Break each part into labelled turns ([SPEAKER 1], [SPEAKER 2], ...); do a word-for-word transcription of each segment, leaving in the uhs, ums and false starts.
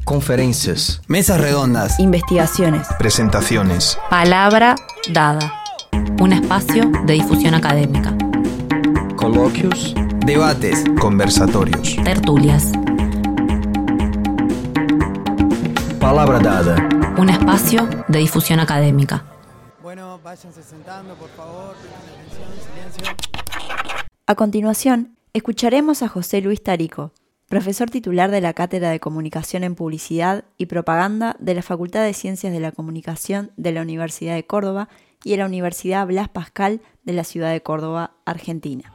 [SPEAKER 1] Conferencias,
[SPEAKER 2] mesas redondas,
[SPEAKER 3] investigaciones,
[SPEAKER 1] presentaciones.
[SPEAKER 4] Palabra dada. Un espacio de difusión académica.
[SPEAKER 1] Coloquios,
[SPEAKER 2] debates,
[SPEAKER 1] conversatorios.
[SPEAKER 4] Tertulias.
[SPEAKER 1] Palabra dada.
[SPEAKER 4] Un espacio de difusión académica.
[SPEAKER 5] Bueno, váyanse sentando, por favor. Atención, silencio.
[SPEAKER 3] A continuación, escucharemos a José Luis Tarico, profesor titular de la Cátedra de Comunicación en Publicidad y Propaganda de la Facultad de Ciencias de la Comunicación de la Universidad de Córdoba y de la Universidad Blas Pascal de la ciudad de Córdoba, Argentina.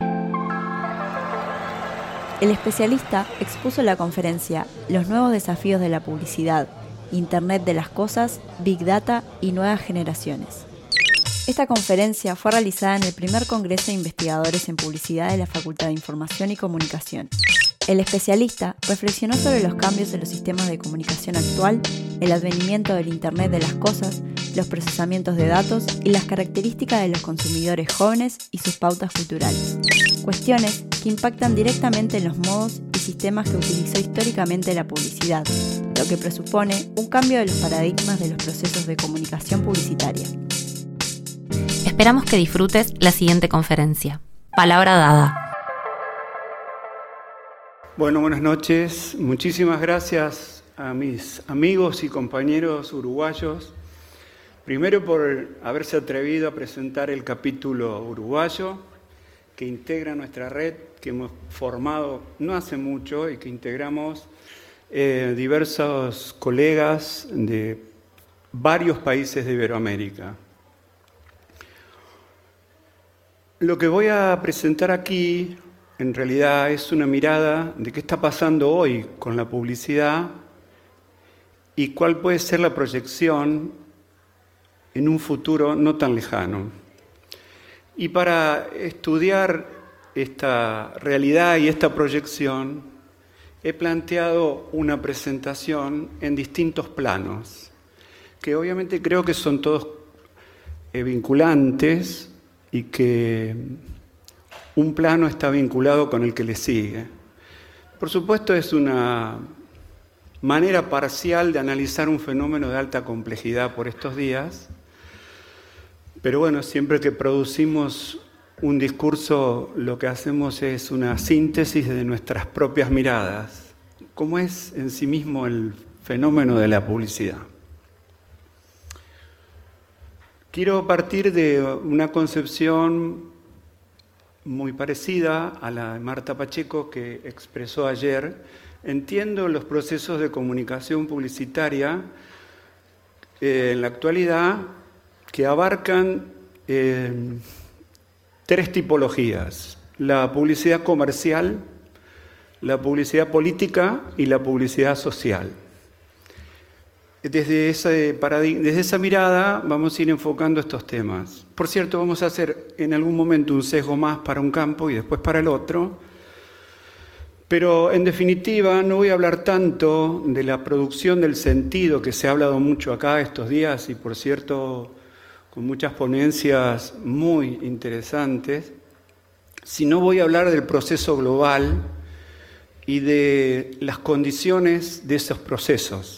[SPEAKER 3] El especialista expuso la conferencia Los nuevos desafíos de la publicidad, Internet de las cosas, Big Data y nuevas generaciones. Esta conferencia fue realizada en el primer Congreso de Investigadores en Publicidad de la Facultad de Información y Comunicación. El especialista reflexionó sobre los cambios en los sistemas de comunicación actual, el advenimiento del Internet de las cosas, los procesamientos de datos y las características de los consumidores jóvenes y sus pautas culturales. Cuestiones que impactan directamente en los modos y sistemas que utilizó históricamente la publicidad, lo que presupone un cambio de los paradigmas de los procesos de comunicación publicitaria.
[SPEAKER 4] Esperamos que disfrutes la siguiente conferencia. Palabra dada.
[SPEAKER 6] Bueno, buenas noches. Muchísimas gracias a mis amigos y compañeros uruguayos. Primero por haberse atrevido a presentar el capítulo uruguayo que integra nuestra red, que hemos formado no hace mucho y que integramos eh, diversos colegas de varios países de Iberoamérica. Lo que voy a presentar aquí en realidad es una mirada de qué está pasando hoy con la publicidad y cuál puede ser la proyección en un futuro no tan lejano. Y para estudiar esta realidad y esta proyección, he planteado una presentación en distintos planos, que obviamente creo que son todos eh, vinculantes y que un plano está vinculado con el que le sigue. Por supuesto, es una manera parcial de analizar un fenómeno de alta complejidad por estos días, pero bueno, siempre que producimos un discurso, lo que hacemos es una síntesis de nuestras propias miradas, como es en sí mismo el fenómeno de la publicidad. Quiero partir de una concepción muy parecida a la de Marta Pacheco que expresó ayer. Entiendo los procesos de comunicación publicitaria eh, en la actualidad que abarcan eh, tres tipologías: la publicidad comercial, la publicidad política y la publicidad social. Desde, ese paradig- desde esa mirada vamos a ir enfocando estos temas. Por cierto, vamos a hacer en algún momento un sesgo más para un campo y después para el otro, pero en definitiva no voy a hablar tanto de la producción del sentido, que se ha hablado mucho acá estos días y por cierto con muchas ponencias muy interesantes, sino voy a hablar del proceso global y de las condiciones de esos procesos.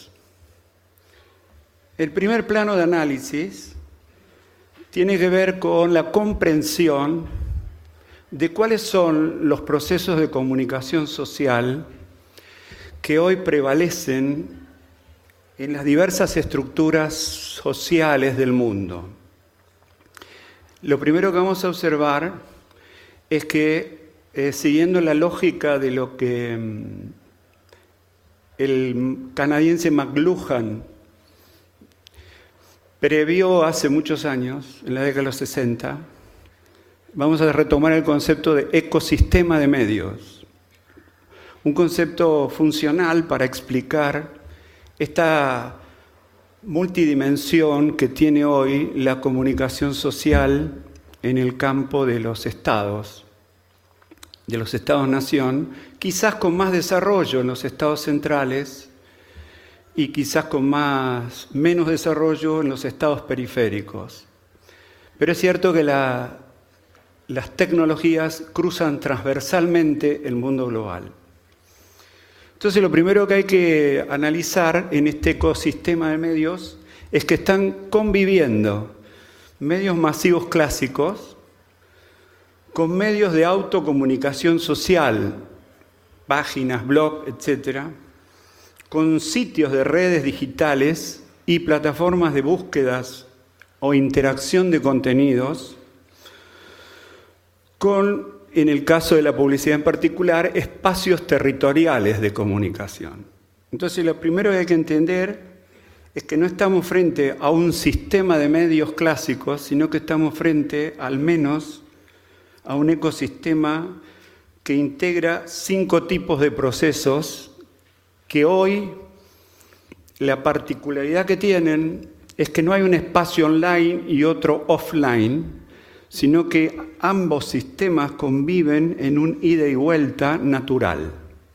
[SPEAKER 6] El primer plano de análisis tiene que ver con la comprensión de cuáles son los procesos de comunicación social que hoy prevalecen en las diversas estructuras sociales del mundo. Lo primero que vamos a observar es que, eh, siguiendo la lógica de lo que mm, el canadiense McLuhan previó hace muchos años, en la década de los sesenta, vamos a retomar el concepto de ecosistema de medios, un concepto funcional para explicar esta multidimensión que tiene hoy la comunicación social en el campo de los estados, de los estados-nación, quizás con más desarrollo en los estados centrales y quizás con más, menos desarrollo en los estados periféricos. Pero es cierto que la, las tecnologías cruzan transversalmente el mundo global. Entonces, lo primero que hay que analizar en este ecosistema de medios es que están conviviendo medios masivos clásicos con medios de autocomunicación social, páginas, blogs, etcétera, con sitios de redes digitales y plataformas de búsquedas o interacción de contenidos, con, en el caso de la publicidad en particular, espacios territoriales de comunicación. Entonces, lo primero que hay que entender es que no estamos frente a un sistema de medios clásicos, sino que estamos frente, al menos, a un ecosistema que integra cinco tipos de procesos que hoy la particularidad que tienen es que no hay un espacio online y otro offline, sino que ambos sistemas conviven en un ida y vuelta natural.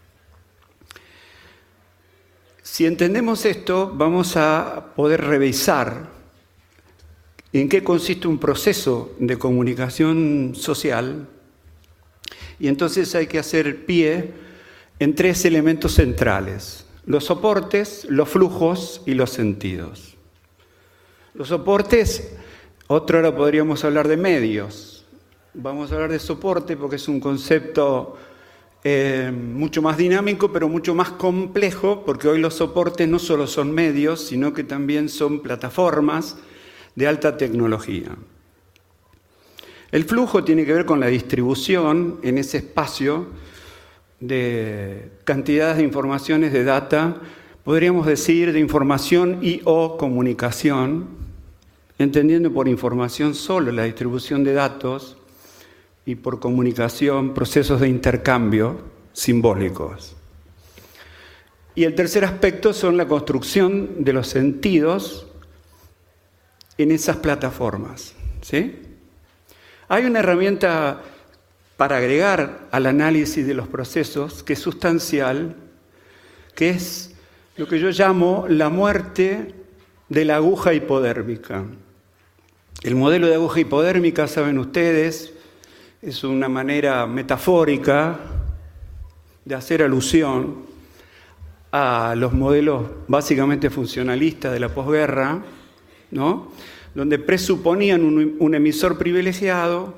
[SPEAKER 6] Si entendemos esto, vamos a poder revisar en qué consiste un proceso de comunicación social, y entonces hay que hacer pie en tres elementos centrales: los soportes, los flujos y los sentidos. Los soportes, otra hora podríamos hablar de medios. Vamos a hablar de soporte porque es un concepto eh, mucho más dinámico, pero mucho más complejo, porque hoy los soportes no solo son medios, sino que también son plataformas de alta tecnología. El flujo tiene que ver con la distribución en ese espacio de cantidades de informaciones, de data, podríamos decir de información y o comunicación, entendiendo por información solo la distribución de datos y por comunicación procesos de intercambio simbólicos. Y el tercer aspecto son la construcción de los sentidos en esas plataformas, ¿sí? Hay una herramienta para agregar al análisis de los procesos que es sustancial, que es lo que yo llamo la muerte de la aguja hipodérmica. El modelo de aguja hipodérmica, saben ustedes, es una manera metafórica de hacer alusión a los modelos básicamente funcionalistas de la posguerra, ¿no?, donde presuponían un, un emisor privilegiado,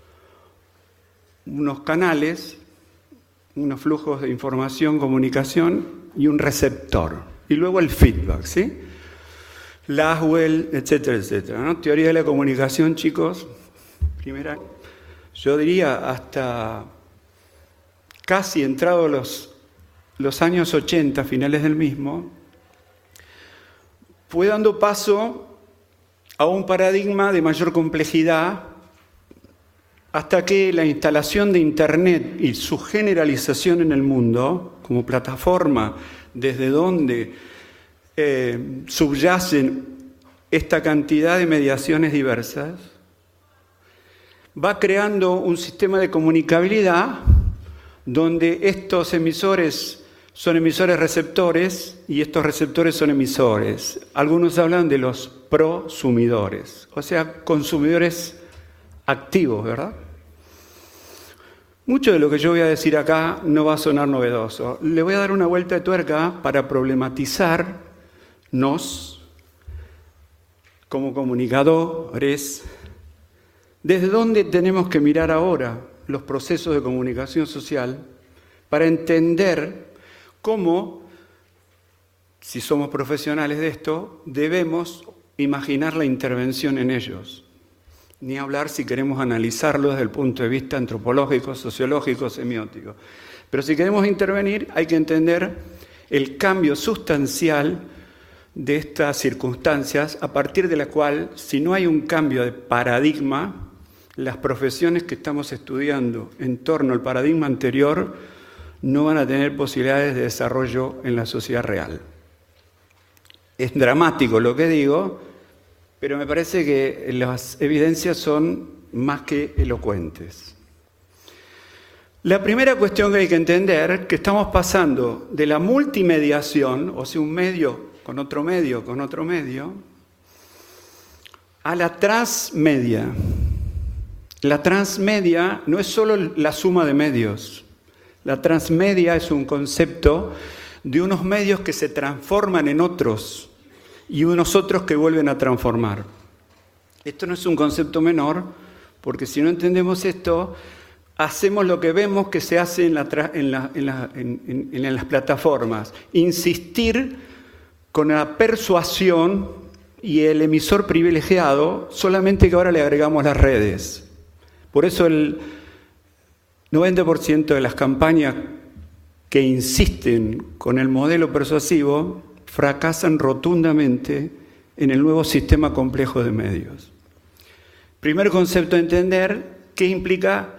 [SPEAKER 6] unos canales, unos flujos de información, comunicación y un receptor. Y luego el feedback, ¿sí? Laswell, etcétera, etcétera, ¿no? Teoría de la comunicación, chicos, primera, yo diría hasta casi entrado los, los años ochenta, finales del mismo, fue dando paso a un paradigma de mayor complejidad hasta que la instalación de Internet y su generalización en el mundo como plataforma desde donde eh, subyacen esta cantidad de mediaciones diversas, va creando un sistema de comunicabilidad donde estos emisores son emisores receptores y estos receptores son emisores. Algunos hablan de los prosumidores, o sea, consumidores activos, ¿verdad? Mucho de lo que yo voy a decir acá no va a sonar novedoso. Le voy a dar una vuelta de tuerca para problematizarnos como comunicadores. ¿Desde dónde tenemos que mirar ahora los procesos de comunicación social para entender cómo, si somos profesionales de esto, debemos imaginar la intervención en ellos? Ni hablar si queremos analizarlo desde el punto de vista antropológico, sociológico, semiótico. Pero si queremos intervenir, hay que entender el cambio sustancial de estas circunstancias, a partir de la cual, si no hay un cambio de paradigma, las profesiones que estamos estudiando en torno al paradigma anterior no van a tener posibilidades de desarrollo en la sociedad real. Es dramático lo que digo, pero me parece que las evidencias son más que elocuentes. La primera cuestión que hay que entender es que estamos pasando de la multimediación, o sea, un medio con otro medio, con otro medio, a la transmedia. La transmedia no es solo la suma de medios. La transmedia es un concepto de unos medios que se transforman en otros y unos otros que vuelven a transformar. Esto no es un concepto menor, porque si no entendemos esto, hacemos lo que vemos que se hace en, la, en, la, en, la, en, en, en las plataformas, insistir con la persuasión y el emisor privilegiado, solamente que ahora le agregamos las redes. Por eso el noventa por ciento de las campañas que insisten con el modelo persuasivo fracasan rotundamente en el nuevo sistema complejo de medios. Primer concepto a entender, ¿qué implica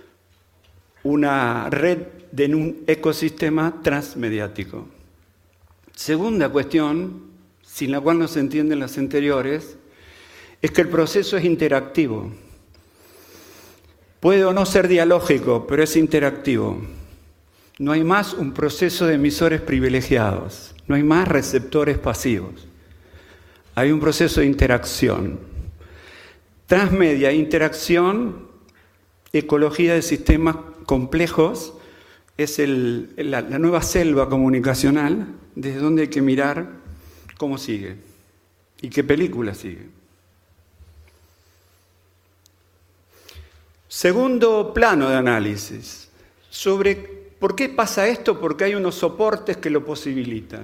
[SPEAKER 6] una red de un ecosistema transmediático? Segunda cuestión, sin la cual no se entienden las anteriores, es que el proceso es interactivo. Puede o no ser dialógico, pero es interactivo. No hay más un proceso de emisores privilegiados, no hay más receptores pasivos. Hay un proceso de interacción. Transmedia, interacción, ecología de sistemas complejos, es el, la, la nueva selva comunicacional, desde donde hay que mirar cómo sigue y qué película sigue. Segundo plano de análisis, sobre por qué pasa esto, porque hay unos soportes que lo posibilitan.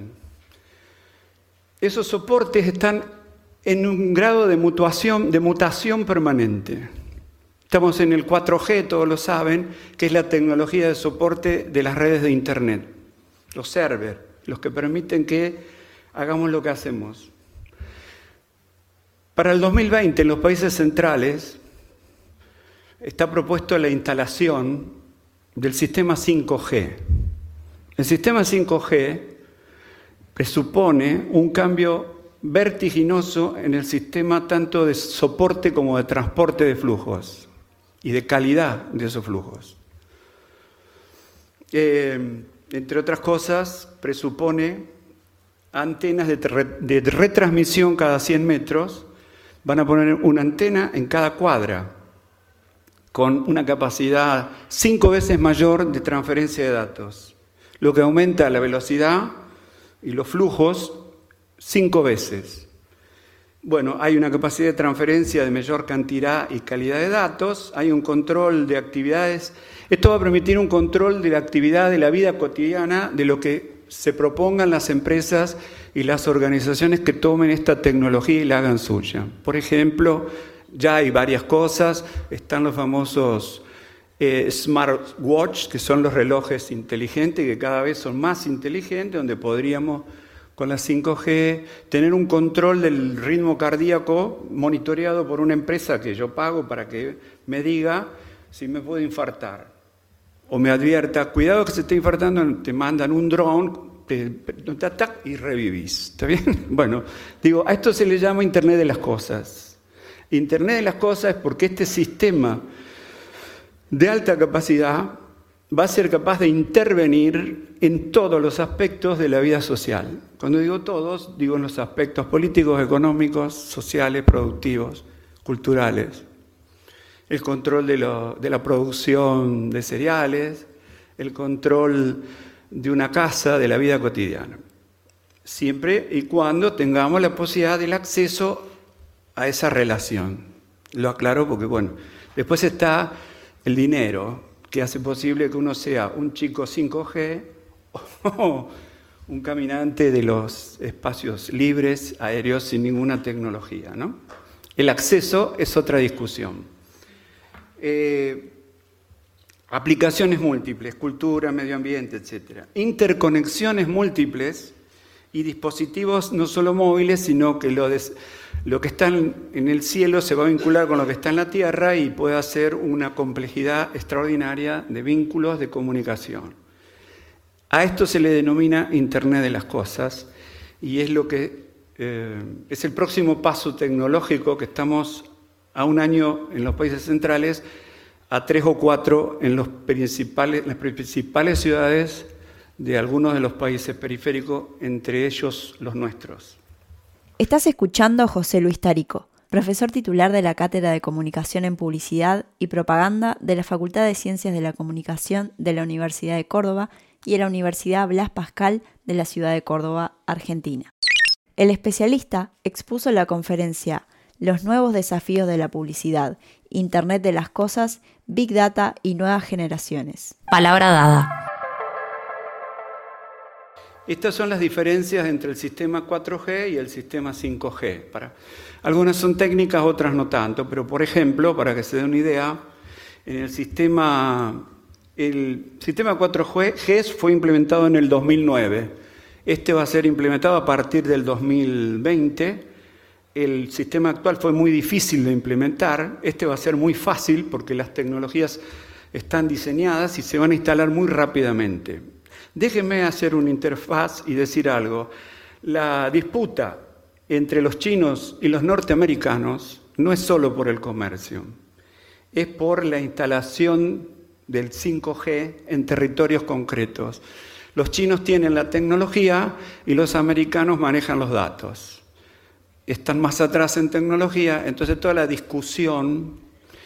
[SPEAKER 6] Esos soportes están en un grado de mutación, de mutación permanente. Estamos en el cuatro G, todos lo saben, que es la tecnología de soporte de las redes de Internet. Los servers, los que permiten que hagamos lo que hacemos. Para el dos mil veinte, en los países centrales, está propuesto la instalación del sistema cinco G. El sistema cinco G presupone un cambio vertiginoso en el sistema tanto de soporte como de transporte de flujos y de calidad de esos flujos. Eh, entre otras cosas, presupone antenas de, re- de retransmisión cada cien metros. Van a poner una antena en cada cuadra, con una capacidad cinco veces mayor de transferencia de datos, lo que aumenta la velocidad y los flujos cinco veces. Bueno, hay una capacidad de transferencia de mayor cantidad y calidad de datos, hay un control de actividades. Esto va a permitir un control de la actividad de la vida cotidiana, de lo que se propongan las empresas y las organizaciones que tomen esta tecnología y la hagan suya. Por ejemplo, ya hay varias cosas, están los famosos eh, smartwatch, que son los relojes inteligentes, que cada vez son más inteligentes, donde podríamos, con la cinco G, tener un control del ritmo cardíaco monitoreado por una empresa que yo pago para que me diga si me puedo infartar. O me advierta, cuidado que se está infartando, te mandan un dron, te, te ataca y revivís. ¿Está bien? Bueno, digo, a esto se le llama Internet de las Cosas. Internet de las Cosas es porque este sistema de alta capacidad va a ser capaz de intervenir en todos los aspectos de la vida social. Cuando digo todos, digo en los aspectos políticos, económicos, sociales, productivos, culturales. El control de, lo, de la producción de cereales, el control de una casa, de la vida cotidiana. Siempre y cuando tengamos la posibilidad del acceso a esa relación. Lo aclaro porque, bueno, después está el dinero, que hace posible que uno sea un chico cinco G o un caminante de los espacios libres, aéreos, sin ninguna tecnología, ¿no? El acceso es otra discusión. Eh, aplicaciones múltiples, cultura, medio ambiente, etcétera. Interconexiones múltiples y dispositivos no solo móviles, sino que lo, des, lo que está en el cielo se va a vincular con lo que está en la tierra y puede hacer una complejidad extraordinaria de vínculos de comunicación. A esto se le denomina Internet de las Cosas y es lo que eh, es el próximo paso tecnológico que estamos a un año en los países centrales, a tres o cuatro en los principales, las principales ciudades de algunos de los países periféricos, entre ellos los nuestros.
[SPEAKER 3] Estás escuchando a José Luis Tarico, profesor titular de la Cátedra de Comunicación en Publicidad y Propaganda de la Facultad de Ciencias de la Comunicación de la Universidad de Córdoba y en la Universidad Blas Pascal de la ciudad de Córdoba, Argentina. El especialista expuso la conferencia Los nuevos desafíos de la publicidad, Internet de las cosas, Big Data y nuevas generaciones.
[SPEAKER 4] Palabra dada.
[SPEAKER 6] Estas son las diferencias entre el sistema cuatro G y el sistema cinco G. Para, algunas son técnicas, otras no tanto, pero por ejemplo, para que se den una idea, en el sistema, el sistema cuatro G fue implementado en el dos mil nueve. Este va a ser implementado a partir del dos mil veinte. El sistema actual fue muy difícil de implementar. Este va a ser muy fácil porque las tecnologías están diseñadas y se van a instalar muy rápidamente. Déjenme hacer una interfaz y decir algo. La disputa entre los chinos y los norteamericanos no es solo por el comercio, es por la instalación del cinco G en territorios concretos. Los chinos tienen la tecnología y los americanos manejan los datos. Están más atrás en tecnología, entonces toda la discusión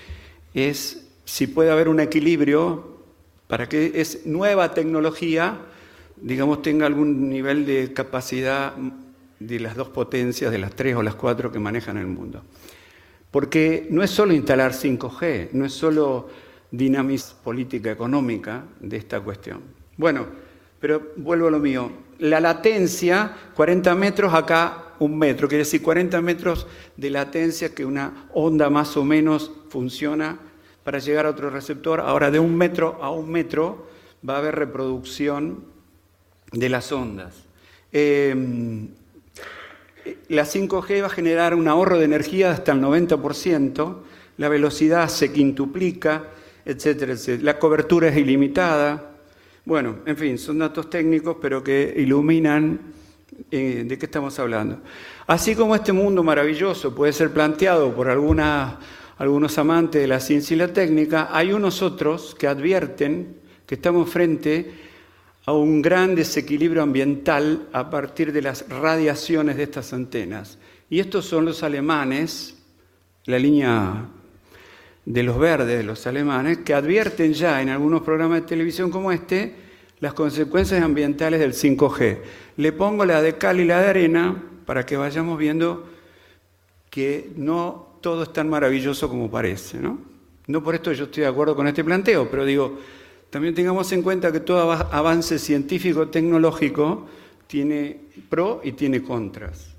[SPEAKER 6] es si puede haber un equilibrio para que es nueva tecnología, digamos, tenga algún nivel de capacidad de las dos potencias, de las tres o las cuatro que manejan el mundo. Porque no es solo instalar cinco G, no es solo dinamismo política económica de esta cuestión. Bueno, pero vuelvo a lo mío. La latencia, cuarenta metros, acá un metro, quiere decir cuarenta metros de latencia que una onda más o menos funciona para llegar a otro receptor. Ahora, de un metro a un metro va a haber reproducción de las ondas. Eh, la cinco G va a generar un ahorro de energía hasta el noventa por ciento, la velocidad se quintuplica, etcétera, etcétera. La cobertura es ilimitada. Bueno, en fin, son datos técnicos, pero que iluminan eh, de qué estamos hablando. Así como este mundo maravilloso puede ser planteado por algunas... algunos amantes de la ciencia y la técnica, hay unos otros que advierten que estamos frente a un gran desequilibrio ambiental a partir de las radiaciones de estas antenas. Y estos son los alemanes, la línea de los verdes de los alemanes, que advierten ya en algunos programas de televisión como este las consecuencias ambientales del cinco G. Le pongo la de cal y la de arena para que vayamos viendo que no todo es tan maravilloso como parece, ¿no? No por esto yo estoy de acuerdo con este planteo, pero digo, también tengamos en cuenta que todo avance científico, tecnológico, tiene pro y tiene contras.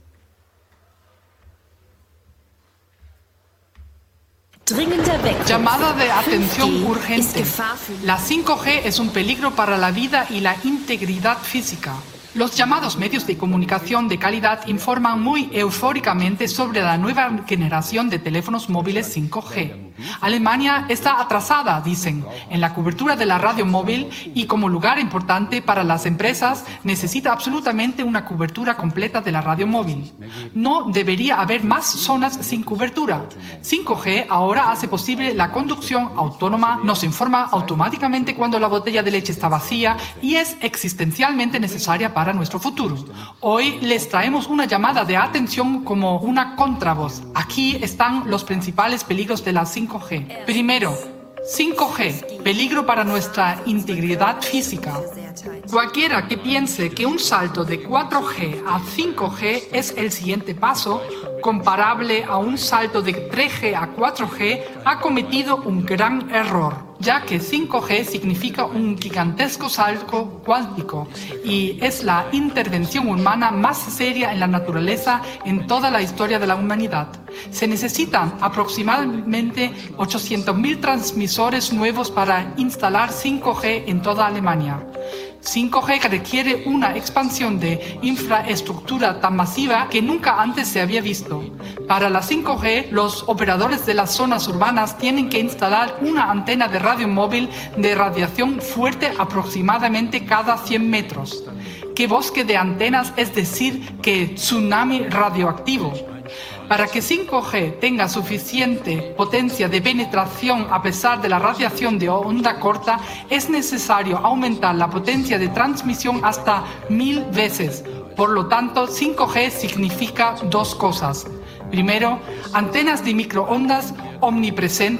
[SPEAKER 2] Llamada de atención urgente. La cinco G es un peligro para la vida y la integridad física. Los llamados medios de comunicación de calidad informan muy eufóricamente sobre la nueva generación de teléfonos móviles cinco G. Alemania está atrasada, dicen, en la cobertura de la radio móvil y como lugar importante para las empresas necesita absolutamente una cobertura completa de la radio móvil. No debería haber más zonas sin cobertura. cinco G ahora hace posible la conducción autónoma, nos informa automáticamente cuando la botella de leche está vacía y es existencialmente necesaria para para nuestro futuro. Hoy les traemos una llamada de atención como una contravoz. Aquí están los principales peligros de la cinco G. Primero, cinco G, peligro para nuestra integridad física. Cualquiera que piense que un salto de cuatro G a cinco G es el siguiente paso, comparable a un salto de tres G a cuatro G, ha cometido un gran error, ya que cinco G significa un gigantesco salto cuántico y es la intervención humana más seria en la naturaleza en toda la historia de la humanidad. Se necesitan aproximadamente ochocientos mil transmisores nuevos para instalar cinco G en toda Alemania. cinco G requiere una expansión de infraestructura tan masiva que nunca antes se había visto. Para la cinco G, los operadores de las zonas urbanas tienen que instalar una antena de radio móvil de radiación fuerte aproximadamente cada cien metros. ¿Qué bosque de antenas, es decir, qué tsunami radioactivo? Para que cinco G tenga suficiente potencia de penetración a pesar de la radiación de onda corta, es necesario aumentar la potencia de transmisión hasta mil veces. Por lo tanto, cinco G significa dos cosas. Primero, antenas de microondas omnipresentes,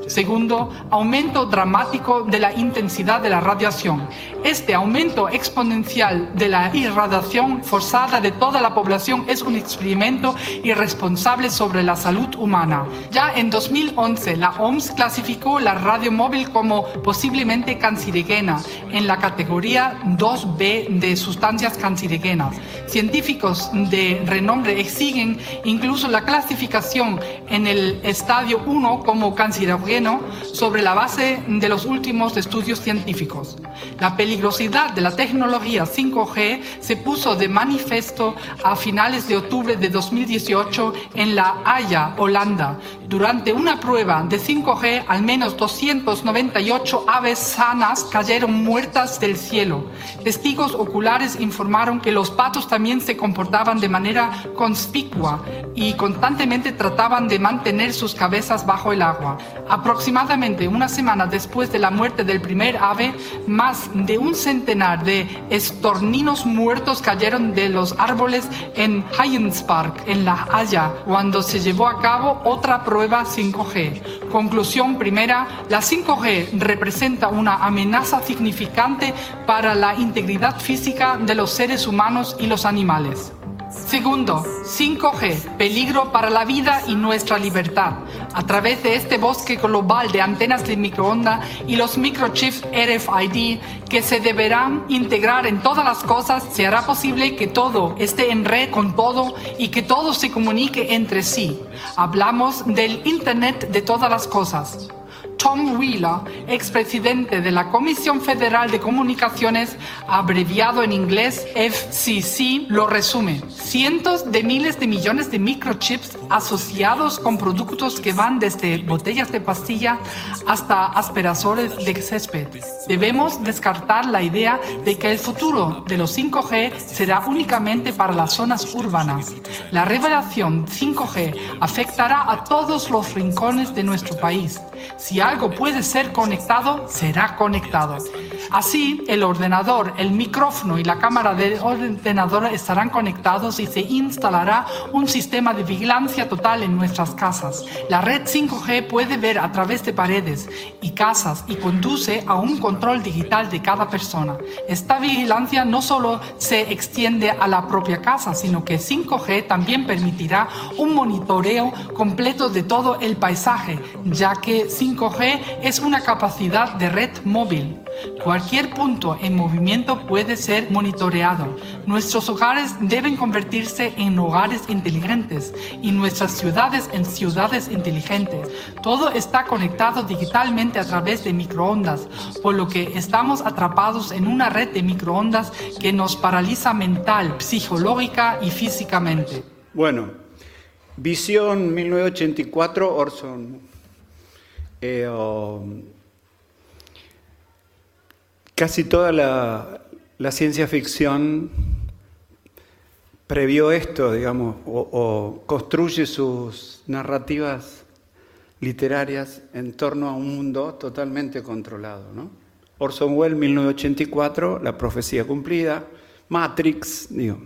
[SPEAKER 2] Segundo, aumento dramático de la intensidad de la radiación. Este aumento exponencial de la irradiación forzada de toda la población es un experimento irresponsable sobre la salud humana. Ya en dos mil once, la O M S clasificó la radio móvil como posiblemente cancerígena en la categoría dos B de sustancias cancerígenas. Científicos de renombre exigen incluso la clasificación en el estadio uno como cancerígeno sobre la base de los últimos estudios científicos. La peligrosidad de la tecnología cinco G se puso de manifiesto a finales de octubre de dos mil dieciocho en La Haya, Holanda. Durante una prueba de cinco G, al menos doscientas noventa y ocho aves sanas cayeron muertas del cielo. Testigos oculares informaron que los patos también se comportaban de manera conspicua y constantemente trataban de mantener sus cabezas bajo el agua. Aproximadamente una semana después de la muerte del primer ave, más de un centenar de estorninos muertos cayeron de los árboles en Hyenspark, en La Haya, cuando se llevó a cabo otra prueba cinco G. Conclusión primera, la cinco G representa una amenaza significante para la integridad física de los seres humanos y los animales. Segundo, cinco G, peligro para la vida y nuestra libertad. A través de este bosque global de antenas de microondas y los microchips R F I D que se deberán integrar en todas las cosas, se hará posible que todo esté en red con todo y que todo se comunique entre sí. Hablamos del Internet de todas las cosas. Tom Wheeler, expresidente de la Comisión Federal de Comunicaciones, abreviado en inglés F C C, lo resume. Cientos de miles de millones de microchips asociados con productos que van desde botellas de pastilla hasta aspersores de césped. Debemos descartar la idea de que el futuro de los cinco G será únicamente para las zonas urbanas. La revelación cinco G afectará a todos los rincones de nuestro país. Si algo puede ser conectado, será conectado. Así, el ordenador, el micrófono y la cámara del ordenador estarán conectados y se instalará un sistema de vigilancia total en nuestras casas. La red cinco G puede ver a través de paredes y casas y conduce a un control digital de cada persona. Esta vigilancia no solo se extiende a la propia casa, sino que cinco G también permitirá un monitoreo completo de todo el paisaje, ya que cinco G es una capacidad de red móvil. Cualquier punto en movimiento puede ser monitoreado. Nuestros hogares deben convertirse en hogares inteligentes y nuestras ciudades en ciudades inteligentes. Todo está conectado digitalmente a través de microondas, por lo que estamos atrapados en una red de microondas que nos paraliza mental, psicológica y físicamente.
[SPEAKER 6] Bueno, Visión mil novecientos ochenta y cuatro, Orson. Eh, oh, casi toda la, la ciencia ficción previó esto, digamos, o, o construye sus narrativas literarias en torno a un mundo totalmente controlado, ¿no? Orson Welles, mil novecientos ochenta y cuatro, La profecía cumplida, Matrix, digo.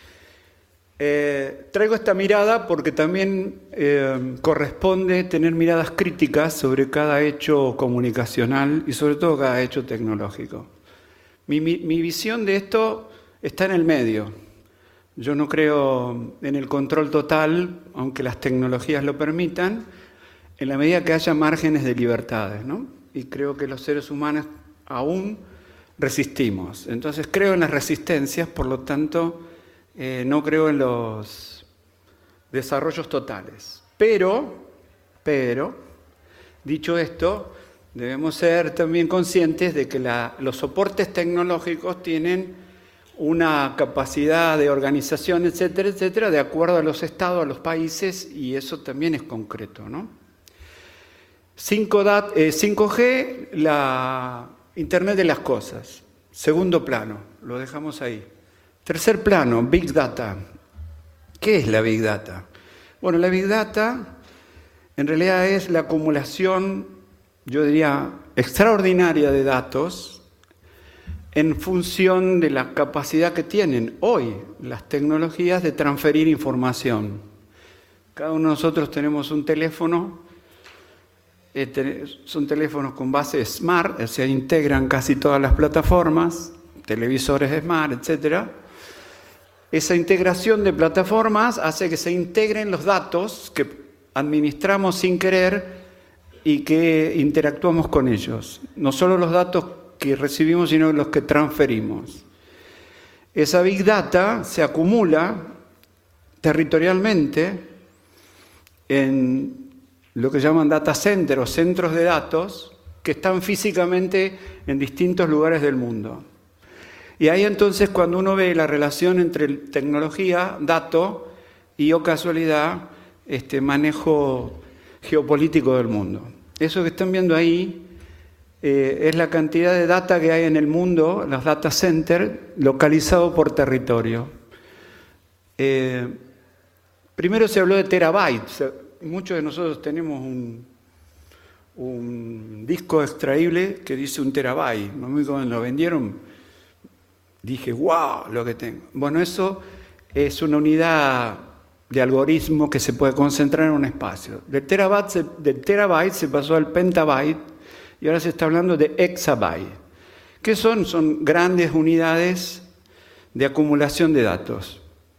[SPEAKER 6] Eh, traigo esta mirada porque también eh, corresponde tener miradas críticas sobre cada hecho comunicacional y sobre todo cada hecho tecnológico. Mi, mi, mi visión de esto está en el medio. Yo no creo en el control total, aunque las tecnologías lo permitan, en la medida que haya márgenes de libertades, ¿no? Y creo que los seres humanos aún resistimos. Entonces creo en las resistencias, por lo tanto eh, no creo en los desarrollos totales. Pero, pero, dicho esto, debemos ser también conscientes de que la, los soportes tecnológicos tienen una capacidad de organización, etcétera, etcétera, de acuerdo a los estados, a los países, y eso también es concreto, ¿no? cinco G, la Internet de las cosas. Segundo plano, lo dejamos ahí. Tercer plano, Big Data. ¿Qué es la Big Data? Bueno, la Big Data en realidad es la acumulación, yo diría, extraordinaria de datos en función de la capacidad que tienen hoy las tecnologías de transferir información. Cada uno de nosotros tenemos un teléfono Eh, son teléfonos con base smart, o sea, integran casi todas las plataformas, televisores smart, etcétera. Esa integración de plataformas hace que se integren los datos que administramos sin querer y que interactuamos con ellos. No solo los datos que recibimos, sino los que transferimos. Esa Big Data se acumula territorialmente en lo que llaman data center o centros de datos que están físicamente en distintos lugares del mundo. Y ahí entonces cuando uno ve la relación entre tecnología, dato y, o casualidad, este manejo geopolítico del mundo. Eso que están viendo ahí eh, es la cantidad de data que hay en el mundo, los data centers, localizados por territorio. Eh, primero se habló de terabytes. Muchos de nosotros tenemos un, un disco extraíble que dice un terabyte. A mí cuando lo vendieron dije, wow, lo que tengo. Bueno, eso es una unidad de algoritmo que se puede concentrar en un espacio. Del terabyte, se, del terabyte se pasó al pentabyte y ahora se está hablando de exabyte. ¿Qué son? Son grandes unidades de acumulación de datos.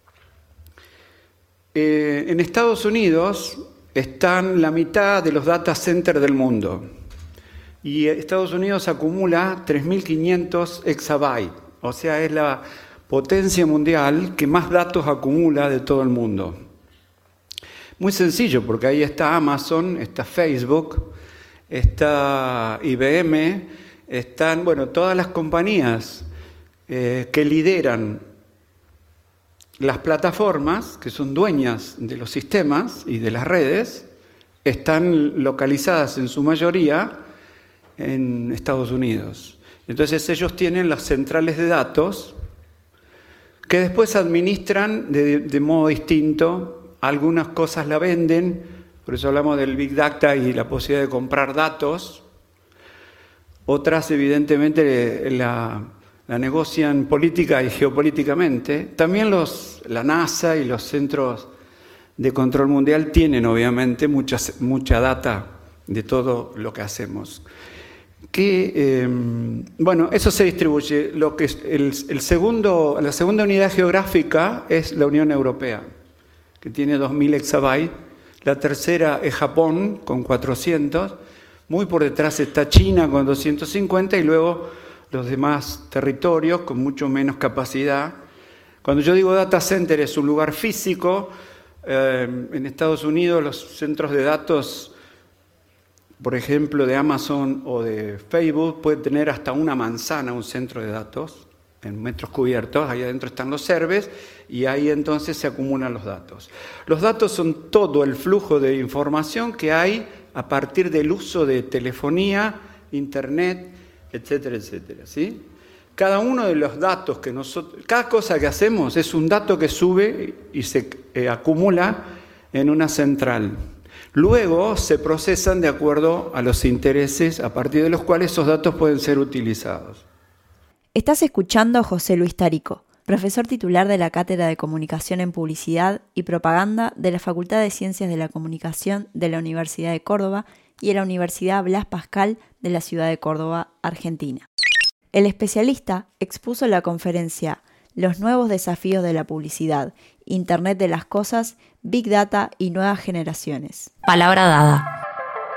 [SPEAKER 6] Eh, en Estados Unidos están la mitad de los data centers del mundo y Estados Unidos acumula tres mil quinientos exabytes, o sea, es la potencia mundial que más datos acumula de todo el mundo. Muy sencillo, porque ahí está Amazon, está Facebook, está I B M, están, bueno, todas las compañías eh, que lideran las plataformas, que son dueñas de los sistemas y de las redes, están localizadas en su mayoría en Estados Unidos. Entonces ellos tienen las centrales de datos que después administran de, de modo distinto. Algunas cosas la venden, por eso hablamos del Big Data y la posibilidad de comprar datos. Otras, evidentemente, la, la negocian política y geopolíticamente. También los, la NASA y los centros de control mundial tienen, obviamente, mucha, mucha data de todo lo que hacemos. Que, eh, bueno, eso se distribuye. Lo que es el, el segundo, la segunda unidad geográfica es la Unión Europea, que tiene dos mil exabytes. La tercera es Japón, con cuatrocientos. Muy por detrás está China, con doscientos cincuenta, y luego los demás territorios con mucho menos capacidad. Cuando yo digo data center es un lugar físico. Eh, en Estados Unidos los centros de datos, por ejemplo, de Amazon o de Facebook, pueden tener hasta una manzana, un centro de datos, en metros cubiertos. Ahí adentro están los servers y ahí entonces se acumulan los datos. Los datos son todo el flujo de información que hay a partir del uso de telefonía, internet, etcétera, etcétera, ¿sí? Cada uno de los datos que nosotros, cada cosa que hacemos es un dato que sube y se eh, acumula en una central. Luego se procesan de acuerdo a los intereses a partir de los cuales esos datos pueden ser utilizados.
[SPEAKER 3] Estás escuchando a José Luis Tarico, profesor titular de la Cátedra de Comunicación en Publicidad y Propaganda de la Facultad de Ciencias de la Comunicación de la Universidad de Córdoba y de la Universidad Blas Pascal de la ciudad de Córdoba, Argentina. El especialista expuso la conferencia Los nuevos desafíos de la publicidad, Internet de las cosas, Big Data y nuevas generaciones.
[SPEAKER 4] Palabra dada.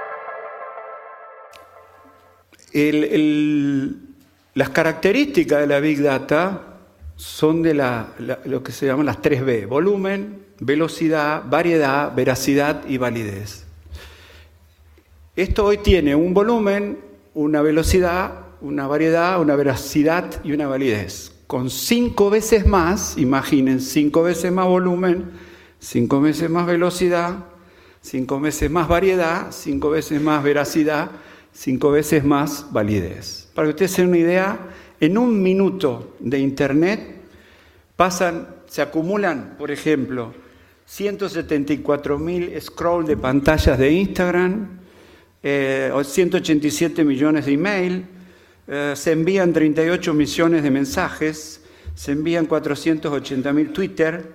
[SPEAKER 6] El, el, las características de la Big Data son de la, la, lo que se llaman las tres B: volumen, velocidad, variedad, veracidad y validez. Esto hoy tiene un volumen, una velocidad, una variedad, una veracidad y una validez. Con cinco veces más, imaginen, cinco veces más volumen, cinco veces más velocidad, cinco veces más variedad, cinco veces más veracidad, cinco veces más validez. Para que ustedes se den una idea, en un minuto de Internet pasan, se acumulan, por ejemplo, ciento setenta y cuatro mil scroll de pantallas de Instagram, eh, ciento ochenta y siete millones de email, eh, se envían treinta y ocho millones de mensajes, se envían cuatrocientos ochenta mil Twitter,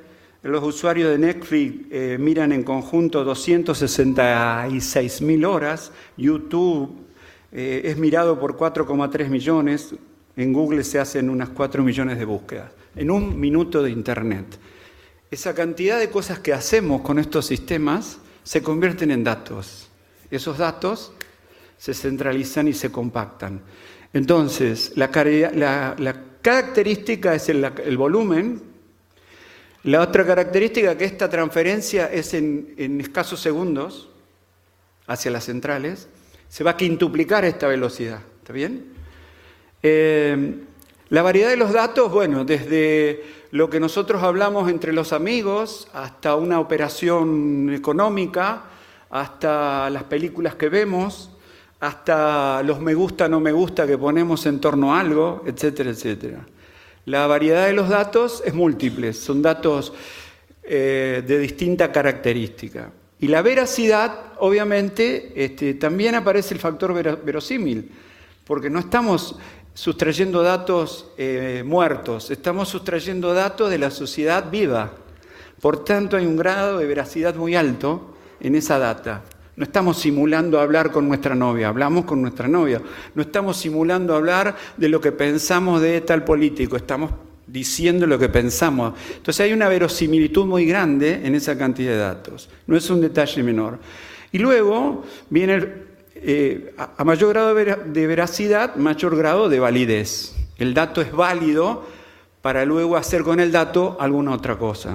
[SPEAKER 6] Los usuarios de Netflix eh, miran en conjunto doscientas sesenta y seis mil horas. YouTube eh, es mirado por cuatro coma tres millones. En Google se hacen unas cuatro millones de búsquedas en un minuto de Internet. Esa cantidad de cosas que hacemos con estos sistemas se convierten en datos. Esos datos se centralizan y se compactan. Entonces, la, la, la característica es el, el volumen. La otra característica es que esta transferencia es en, en escasos segundos hacia las centrales. Se va a quintuplicar esta velocidad, ¿está bien? Eh, la variedad de los datos, bueno, desde lo que nosotros hablamos entre los amigos, hasta una operación económica, hasta las películas que vemos, hasta los me gusta, no me gusta que ponemos en torno a algo, etcétera, etcétera. La variedad de los datos es múltiple, son datos eh, de distinta característica. Y la veracidad, obviamente, este, también aparece el factor verosímil, porque no estamos sustrayendo datos eh, muertos, estamos sustrayendo datos de la sociedad viva. Por tanto, hay un grado de veracidad muy alto en esa data. No estamos simulando hablar con nuestra novia, hablamos con nuestra novia. No estamos simulando hablar de lo que pensamos de tal político, estamos diciendo lo que pensamos. Entonces hay una verosimilitud muy grande en esa cantidad de datos. No es un detalle menor. Y luego viene, eh, a mayor grado de, vera, de veracidad, mayor grado de validez. El dato es válido para luego hacer con el dato alguna otra cosa.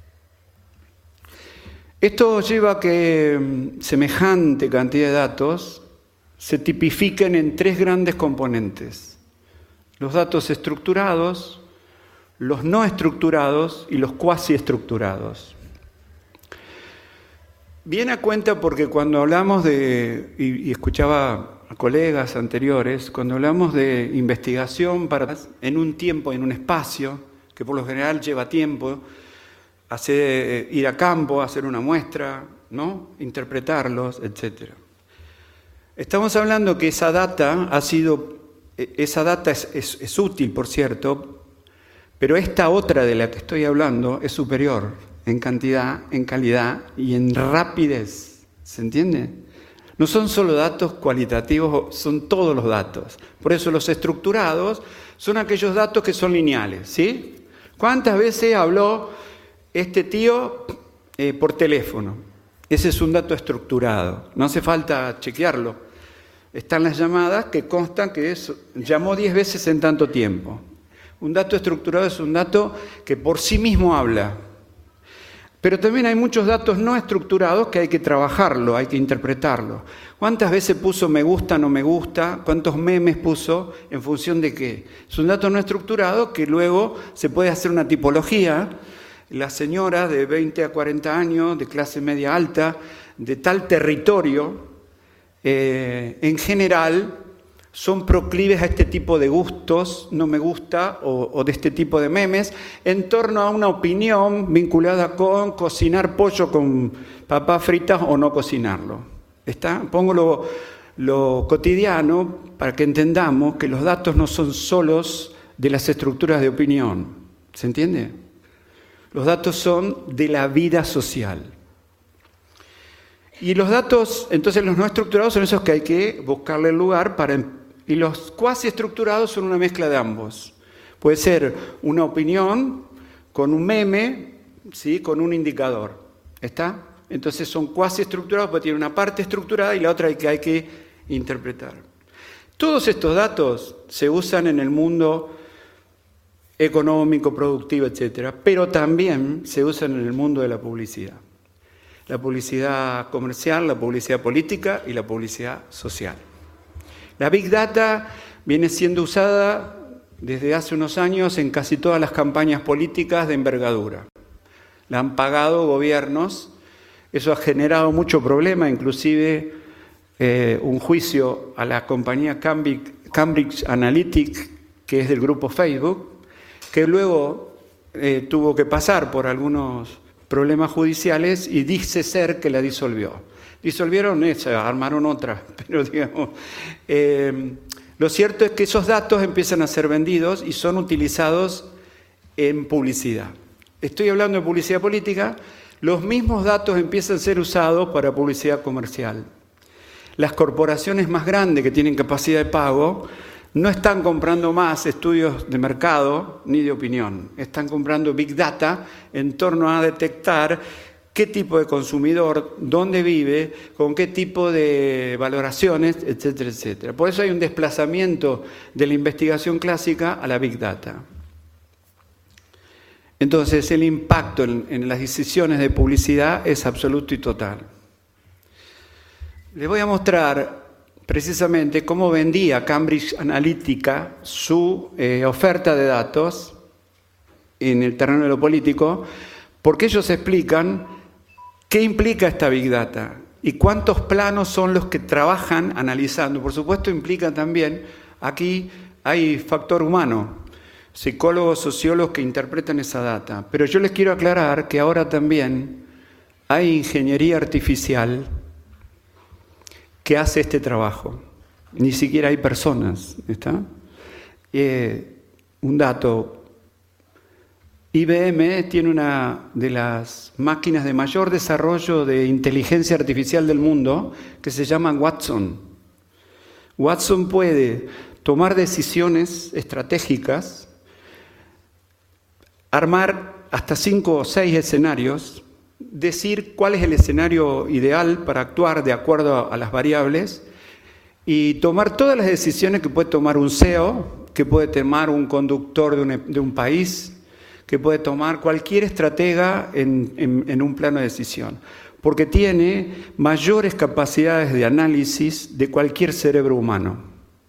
[SPEAKER 6] Esto lleva a que semejante cantidad de datos se tipifiquen en tres grandes componentes: los datos estructurados, los no estructurados y los cuasi estructurados. Viene a cuenta porque cuando hablamos de, y, y escuchaba a colegas anteriores, cuando hablamos de investigación para, en un tiempo, en un espacio, que por lo general lleva tiempo, hacer, ir a campo, hacer una muestra, ¿no? Interpretarlos, etcétera. Estamos hablando que esa data ha sido, esa data es, es, es útil, por cierto, pero esta otra de la que estoy hablando es superior en cantidad, en calidad y en rapidez. ¿Se entiende? No son solo datos cualitativos, son todos los datos. Por eso los estructurados son aquellos datos que son lineales, ¿sí? ¿Cuántas veces habló este tío eh, por teléfono? Ese es un dato estructurado, no hace falta chequearlo. Están las llamadas que constan que es, llamó diez veces en tanto tiempo. Un dato estructurado es un dato que por sí mismo habla. Pero también hay muchos datos no estructurados que hay que trabajarlo, hay que interpretarlo. ¿Cuántas veces puso me gusta, no me gusta? ¿Cuántos memes puso? ¿En función de qué? Es un dato no estructurado que luego se puede hacer una tipología. Las señoras de veinte a cuarenta años, de clase media alta, de tal territorio, eh, en general son proclives a este tipo de gustos, no me gusta, o, o de este tipo de memes, en torno a una opinión vinculada con cocinar pollo con papas fritas o no cocinarlo. ¿Está? Pongo lo, lo cotidiano para que entendamos que los datos no son solos de las estructuras de opinión. ¿Se entiende? Los datos son de la vida social. Y los datos, entonces los no estructurados son esos que hay que buscarle el lugar para... Y los cuasi estructurados son una mezcla de ambos. Puede ser una opinión con un meme, ¿sí? Con un indicador. ¿Está? Entonces son cuasi estructurados porque tienen una parte estructurada y la otra que hay que interpretar. Todos estos datos se usan en el mundo económico, productivo, etcétera, pero también se usan en el mundo de la publicidad. La publicidad comercial, la publicidad política y la publicidad social. La Big Data viene siendo usada desde hace unos años en casi todas las campañas políticas de envergadura. La han pagado gobiernos, eso ha generado mucho problema, inclusive eh, un juicio a la compañía Cambridge, Cambridge Analytica, que es del grupo Facebook, que luego eh, tuvo que pasar por algunos problemas judiciales y dice ser que la disolvió. Disolvieron esa, armaron otra, pero digamos, eh, lo cierto es que esos datos empiezan a ser vendidos y son utilizados en publicidad. estoy hablando de publicidad política, los mismos datos empiezan a ser usados para publicidad comercial. Las corporaciones más grandes que tienen capacidad de pago no están comprando más estudios de mercado ni de opinión. Están comprando Big Data en torno a detectar qué tipo de consumidor, dónde vive, con qué tipo de valoraciones, etcétera, etcétera. Por eso hay un desplazamiento de la investigación clásica a la Big Data. Entonces, el impacto en, en las decisiones de publicidad es absoluto y total. Les voy a mostrar precisamente cómo vendía Cambridge Analytica su eh, oferta de datos en el terreno de lo político, porque ellos explican qué implica esta Big Data y cuántos planos son los que trabajan analizando. Por supuesto, implica también, aquí hay factor humano, psicólogos, sociólogos que interpretan esa data. Pero yo les quiero aclarar que ahora también hay ingeniería artificial que hace este trabajo. Ni siquiera hay personas, ¿está? Eh, un dato, I B M tiene una de las máquinas de mayor desarrollo de inteligencia artificial del mundo que se llama Watson. Watson puede tomar decisiones estratégicas, armar hasta cinco o seis escenarios, decir cuál es el escenario ideal para actuar de acuerdo a las variables y tomar todas las decisiones que puede tomar un C E O, que puede tomar un conductor de un, de un país, que puede tomar cualquier estratega en, en, en un plano de decisión, porque tiene mayores capacidades de análisis de cualquier cerebro humano.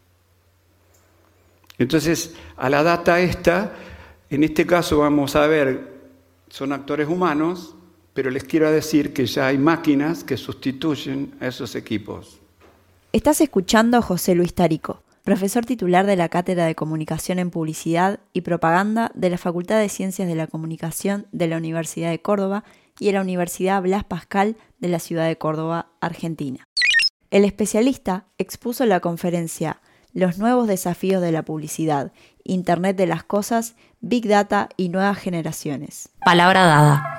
[SPEAKER 6] Entonces, a la data esta, en este caso vamos a ver, son actores humanos, pero les quiero decir que ya hay máquinas que sustituyen a esos equipos.
[SPEAKER 3] Estás escuchando a José Luis Tarico, profesor titular de la Cátedra de Comunicación en Publicidad y Propaganda de la Facultad de Ciencias de la Comunicación de la Universidad de Córdoba y de la Universidad Blas Pascal de la ciudad de Córdoba, Argentina. El especialista expuso la conferencia Los nuevos desafíos de la publicidad, Internet de las cosas, Big Data y nuevas generaciones.
[SPEAKER 4] Palabra dada.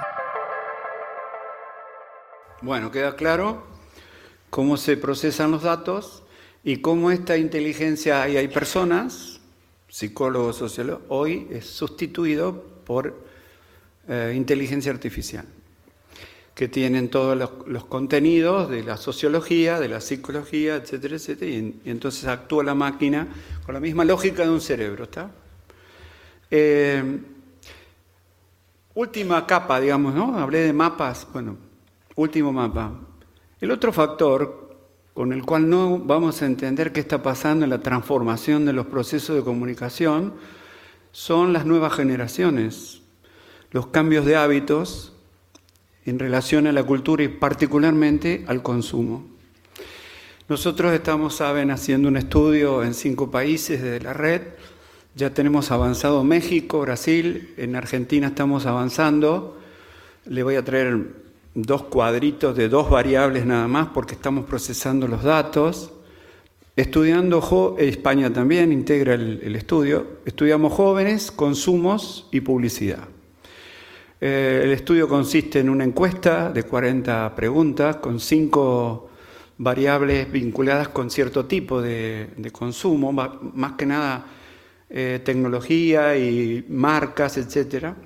[SPEAKER 6] Bueno, queda claro cómo se procesan los datos y cómo esta inteligencia, y hay personas, psicólogos, sociólogos, hoy es sustituido por eh, inteligencia artificial, que tienen todos los, los contenidos de la sociología, de la psicología, etcétera, etcétera, y, y entonces actúa la máquina con la misma lógica de un cerebro, ¿está? Eh, última capa, digamos, ¿no? Hablé de mapas, bueno, último mapa. El otro factor con el cual no vamos a entender qué está pasando en la transformación de los procesos de comunicación son las nuevas generaciones, los cambios de hábitos en relación a la cultura y particularmente al consumo. Nosotros estamos, saben, haciendo un estudio en cinco países de la red. Ya tenemos avanzado México, Brasil, en Argentina estamos avanzando. Le voy a traer dos cuadritos de dos variables nada más porque estamos procesando los datos. Estudiando, jo- España también integra el, el estudio. Estudiamos jóvenes, consumos y publicidad. Eh, el estudio consiste en una encuesta de cuarenta preguntas con cinco variables vinculadas con cierto tipo de, de consumo, más que nada eh, tecnología y marcas, etcétera.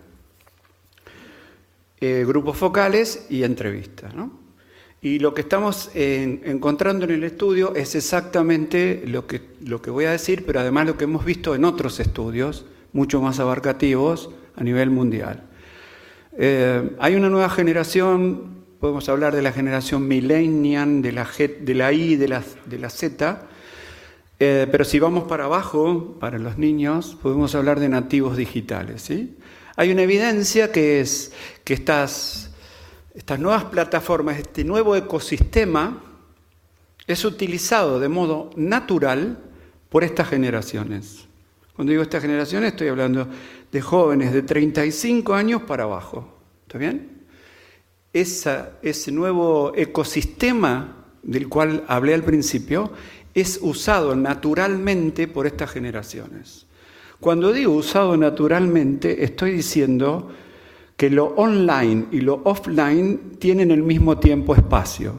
[SPEAKER 6] Eh, grupos focales y entrevistas, ¿no? Y lo que estamos en, encontrando en el estudio es exactamente lo que, lo que voy a decir, pero además lo que hemos visto en otros estudios, mucho más abarcativos a nivel mundial. Eh, hay una nueva generación, podemos hablar de la generación millennial, de la, G, de la I, de la, de la Z, eh, pero si vamos para abajo, para los niños, podemos hablar de nativos digitales, ¿sí? Hay una evidencia que es que estas, estas nuevas plataformas, este nuevo ecosistema, es utilizado de modo natural por estas generaciones. Cuando digo estas generaciones estoy hablando de jóvenes de treinta y cinco años para abajo. ¿Está bien? Esa, ese nuevo ecosistema del cual hablé al principio es usado naturalmente por estas generaciones. Cuando digo usado naturalmente, estoy diciendo que lo online y lo offline tienen el mismo tiempo-espacio.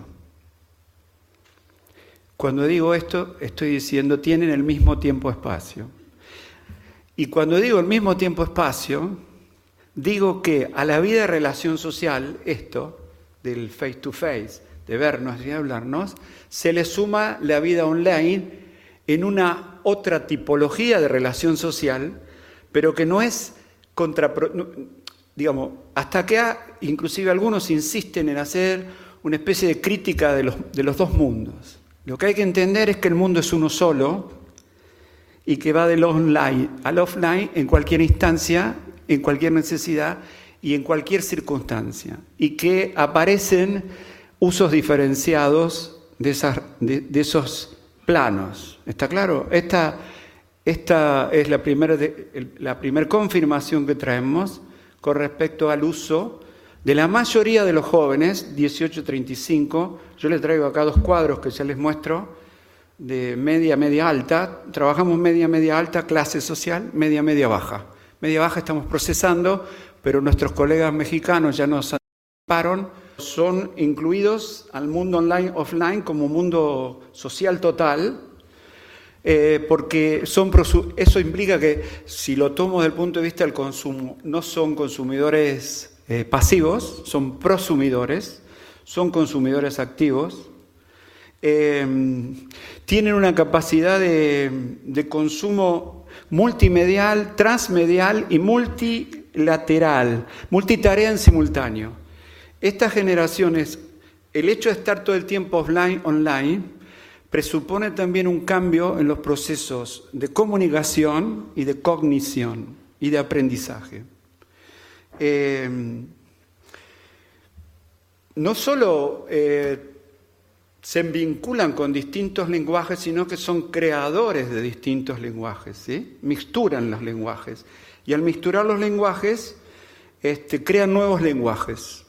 [SPEAKER 6] Cuando digo esto, estoy diciendo tienen el mismo tiempo-espacio. Y cuando digo el mismo tiempo-espacio, digo que a la vida de relación social, esto, del face-to-face, de vernos y hablarnos, se le suma la vida online en una otra tipología de relación social, pero que no es contra, digamos, hasta que ha, inclusive algunos insisten en hacer una especie de crítica de los, de los dos mundos. Lo que hay que entender es que el mundo es uno solo y que va del online al offline en cualquier instancia, en cualquier necesidad y en cualquier circunstancia, y que aparecen usos diferenciados de, esas, de, de esos planos. ¿Está claro? Esta, esta es la primera la primer confirmación que traemos con respecto al uso de la mayoría de los jóvenes, dieciocho a treinta y cinco. Yo les traigo acá dos cuadros que ya les muestro, de media, media alta. Trabajamos media, media alta, clase social, media, media baja. Media baja estamos procesando, pero nuestros colegas mexicanos ya nos anticiparon, son incluidos al mundo online, offline, como mundo social total, eh, porque son eso implica que, si lo tomo desde el punto de vista del consumo, no son consumidores eh, pasivos, son prosumidores, son consumidores activos, eh, tienen una capacidad de, de consumo multimedial, transmedial y multilateral, multitarea en simultáneo. Estas generaciones, el hecho de estar todo el tiempo offline, online, presupone también un cambio en los procesos de comunicación y de cognición y de aprendizaje. Eh, no solo eh, se vinculan con distintos lenguajes, sino que son creadores de distintos lenguajes, ¿sí? Mixturan los lenguajes. Y al mixturar los lenguajes, este, crean nuevos lenguajes.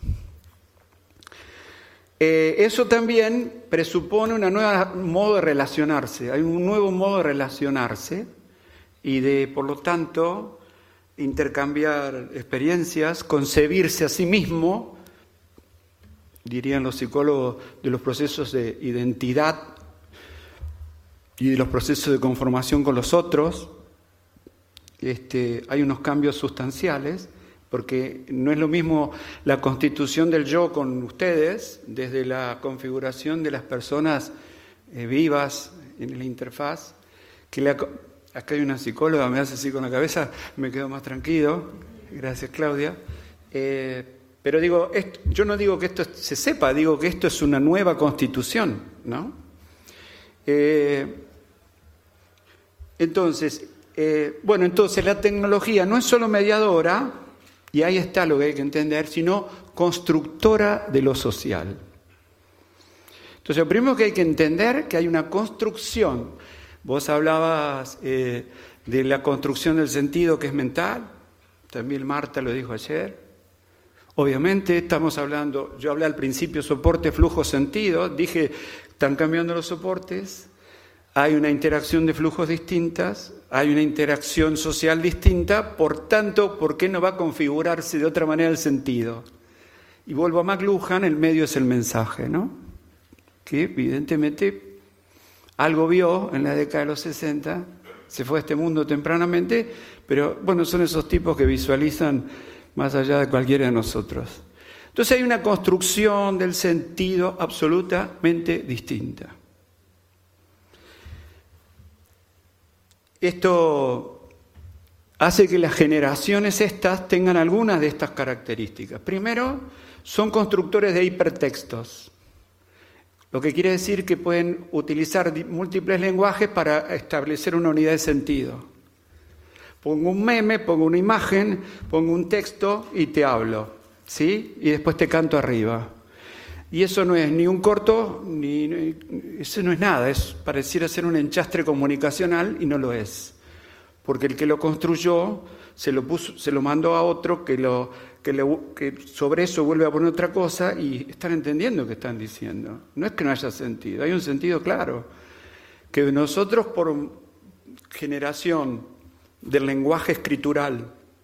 [SPEAKER 6] Eh, eso también presupone un nuevo modo de relacionarse. Hay un nuevo modo de relacionarse y de, por lo tanto, intercambiar experiencias, concebirse a sí mismo, dirían los psicólogos, de los procesos de identidad y de los procesos de conformación con los otros. Este, hay unos cambios sustanciales, porque no es lo mismo la constitución del yo con ustedes, desde la configuración de las personas eh, vivas en la interfaz, que la, acá hay una psicóloga, me hace así con la cabeza, me quedo más tranquilo, gracias Claudia, eh, pero digo, esto, yo no digo que esto se sepa, digo que esto es una nueva constitución, ¿no? Eh, entonces, eh, bueno, entonces la tecnología no es solo mediadora, y ahí está lo que hay que entender, sino constructora de lo social. Entonces, lo primero que hay que entender es que hay una construcción. Vos hablabas eh, de la construcción del sentido, que es mental, también Marta lo dijo ayer. Obviamente estamos hablando, yo hablé al principio soporte, flujo, sentido, dije, están cambiando los soportes, hay una interacción de flujos distintas, hay una interacción social distinta, por tanto, ¿por qué no va a configurarse de otra manera el sentido? Y vuelvo a McLuhan, el medio es el mensaje, ¿no? Que evidentemente algo vio en la década de los sesenta, se fue a este mundo tempranamente, pero bueno, son esos tipos que visualizan más allá de cualquiera de nosotros. Entonces hay una construcción del sentido absolutamente distinta. Esto hace que las generaciones estas tengan algunas de estas características. Primero, son constructores de hipertextos, lo que quiere decir que pueden utilizar múltiples lenguajes para establecer una unidad de sentido. Pongo un meme, pongo una imagen, pongo un texto y te hablo, ¿sí? Y después te canto arriba. Y eso no es ni un corto, ni, ni eso no es nada, es pareciera ser un enchastre comunicacional y no lo es. Porque el que lo construyó se lo puso, se lo mandó a otro que, lo, que, lo, que sobre eso vuelve a poner otra cosa y están entendiendo lo que están diciendo. No es que no haya sentido, hay un sentido claro. Que nosotros por generación del lenguaje escritural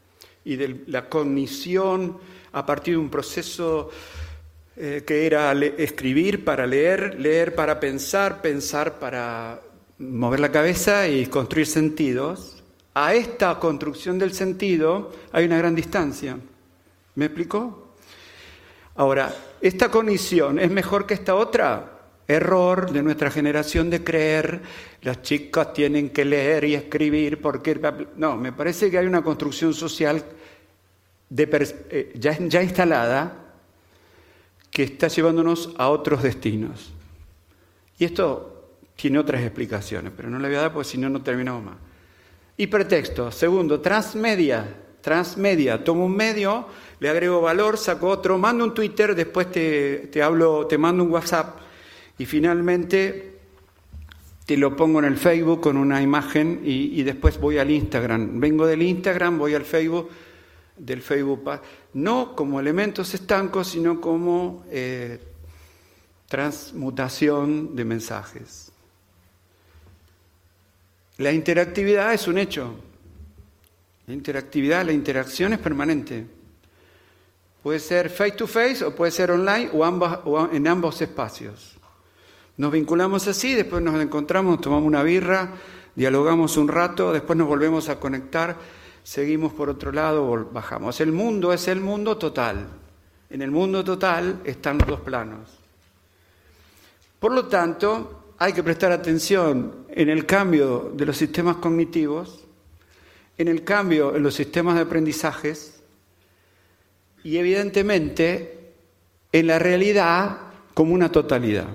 [SPEAKER 6] y de la cognición a partir de un proceso eh, que era le- escribir para leer, leer para pensar, pensar para mover la cabeza y construir sentidos, a esta construcción del sentido hay una gran distancia. ¿Me explicó? Ahora, ¿esta cognición es mejor que esta otra? Error de nuestra generación de creer, las chicas tienen que leer y escribir porque... No, me parece que hay una construcción social de pers- eh, ya, ya instalada que está llevándonos a otros destinos. Y esto tiene otras explicaciones, pero no le voy a dar porque si no, no terminamos más. Hipertexto. Segundo, transmedia. Transmedia. Tomo un medio, le agrego valor, saco otro, mando un Twitter, después te, te hablo, te mando un WhatsApp y finalmente te lo pongo en el Facebook con una imagen y, y después voy al Instagram. Vengo del Instagram, voy al Facebook, del Facebook, no como elementos estancos, sino como eh, transmutación de mensajes. La interactividad es un hecho. La interactividad, la interacción es permanente. Puede ser face to face o puede ser online o, ambas, o en ambos espacios. Nos vinculamos así, después nos encontramos, tomamos una birra, dialogamos un rato, después nos volvemos a conectar, seguimos por otro lado, bajamos. El mundo es el mundo total. En el mundo total están los dos planos. Por lo tanto, hay que prestar atención en el cambio de los sistemas cognitivos, en el cambio en los sistemas de aprendizajes y evidentemente en la realidad como una totalidad.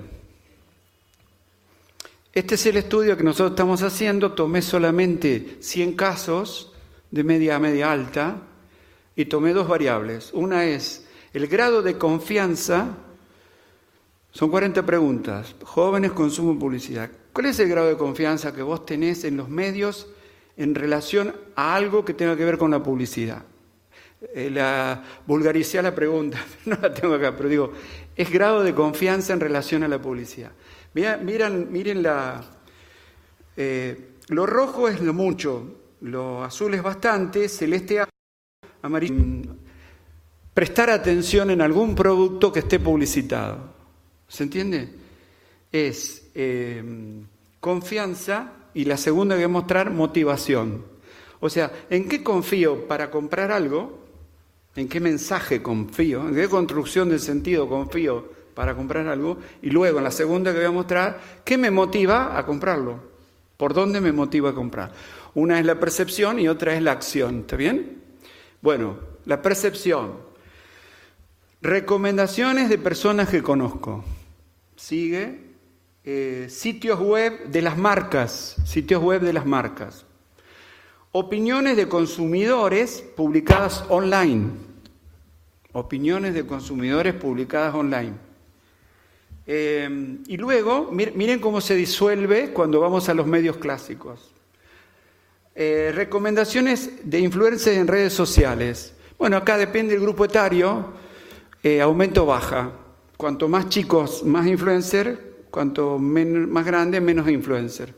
[SPEAKER 6] Este es el estudio que nosotros estamos haciendo. Tomé solamente cien casos de media a media alta y tomé dos variables. Una es el grado de confianza. Son cuarenta preguntas. Jóvenes, consumo, publicidad. ¿Cuál es el grado de confianza que vos tenés en los medios en relación a algo que tenga que ver con la publicidad? Eh, la vulgaricé la pregunta, no la tengo acá, pero digo, es grado de confianza en relación a la publicidad. Mira, miren, miren la, eh, lo rojo es lo mucho, lo azul es bastante, celeste amarillo. Prestar atención en algún producto que esté publicitado. ¿Se entiende? Es eh, confianza y la segunda que voy a mostrar, motivación. O sea, ¿en qué confío para comprar algo? ¿En qué mensaje confío? ¿En qué construcción del sentido confío para comprar algo? Y luego, en la segunda que voy a mostrar, ¿qué me motiva a comprarlo? ¿Por dónde me motiva a comprar? Una es la percepción y otra es la acción. ¿Está bien? Bueno, la percepción. Recomendaciones de personas que conozco. Sigue. Eh, sitios web de las marcas. Sitios web de las marcas. Opiniones de consumidores publicadas online. Opiniones de consumidores publicadas online. Eh, y luego, mir, miren cómo se disuelve cuando vamos a los medios clásicos. Eh, recomendaciones de influencers en redes sociales. Bueno, acá depende del grupo etario, eh, aumento o baja. Cuanto más chicos, más influencer, cuanto men- más grande, menos influencer.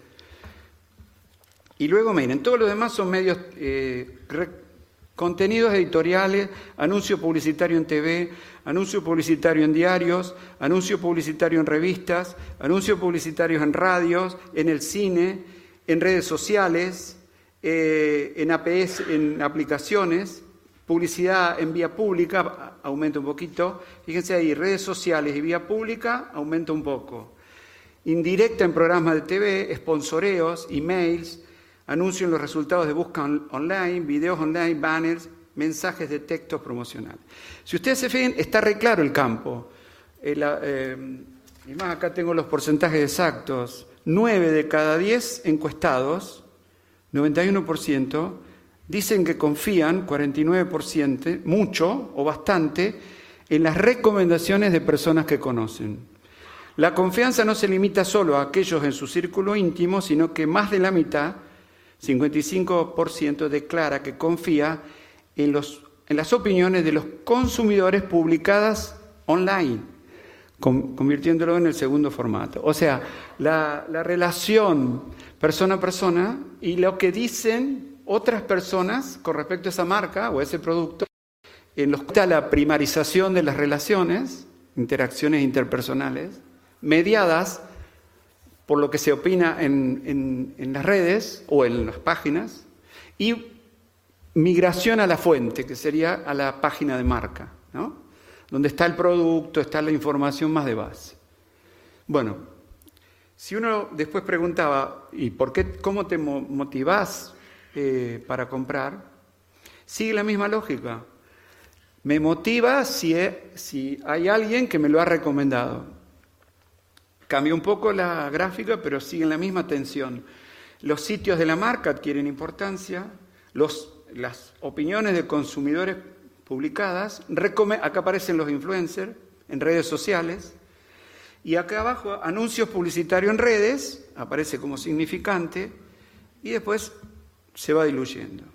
[SPEAKER 6] Y luego, miren, todos los demás son medios, eh, re- contenidos editoriales, anuncio publicitario en T V, anuncio publicitario en diarios, anuncio publicitario en revistas, anuncio publicitarios en radios, en el cine, en redes sociales, eh, en A P S, en aplicaciones, publicidad en vía pública, aumenta un poquito. Fíjense ahí, redes sociales y vía pública, aumenta un poco. Indirecta en programas de T V, sponsoreos, emails, anuncio en los resultados de búsqueda on- online, videos online, banners, mensajes de textos promocionales. Si ustedes se fijan, está re claro el campo. El, eh, y más, acá tengo los porcentajes exactos. nueve de cada diez encuestados, noventa y uno por ciento, dicen que confían, cuarenta y nueve por ciento, mucho o bastante, en las recomendaciones de personas que conocen. La confianza no se limita solo a aquellos en su círculo íntimo, sino que más de la mitad, cincuenta y cinco por ciento, declara que confía en, los, en las opiniones de los consumidores publicadas online, con, convirtiéndolo en el segundo formato. O sea, la, la relación persona a persona y lo que dicen otras personas con respecto a esa marca o a ese producto, en los que está la primarización de las relaciones, interacciones interpersonales, mediadas por lo que se opina en, en, en las redes o en las páginas, y migración a la fuente, que sería a la página de marca, ¿no? Donde está el producto, está la información más de base. Bueno, si uno después preguntaba, ¿y por qué, cómo te motivás eh, para comprar? Sigue la misma lógica. Me motiva si, he, si hay alguien que me lo ha recomendado. Cambia un poco la gráfica, pero sigue en la misma tensión. Los sitios de la marca adquieren importancia, los, las opiniones de consumidores publicadas, acá aparecen los influencers en redes sociales, y acá abajo anuncios publicitarios en redes, aparece como significante, y después se va diluyendo.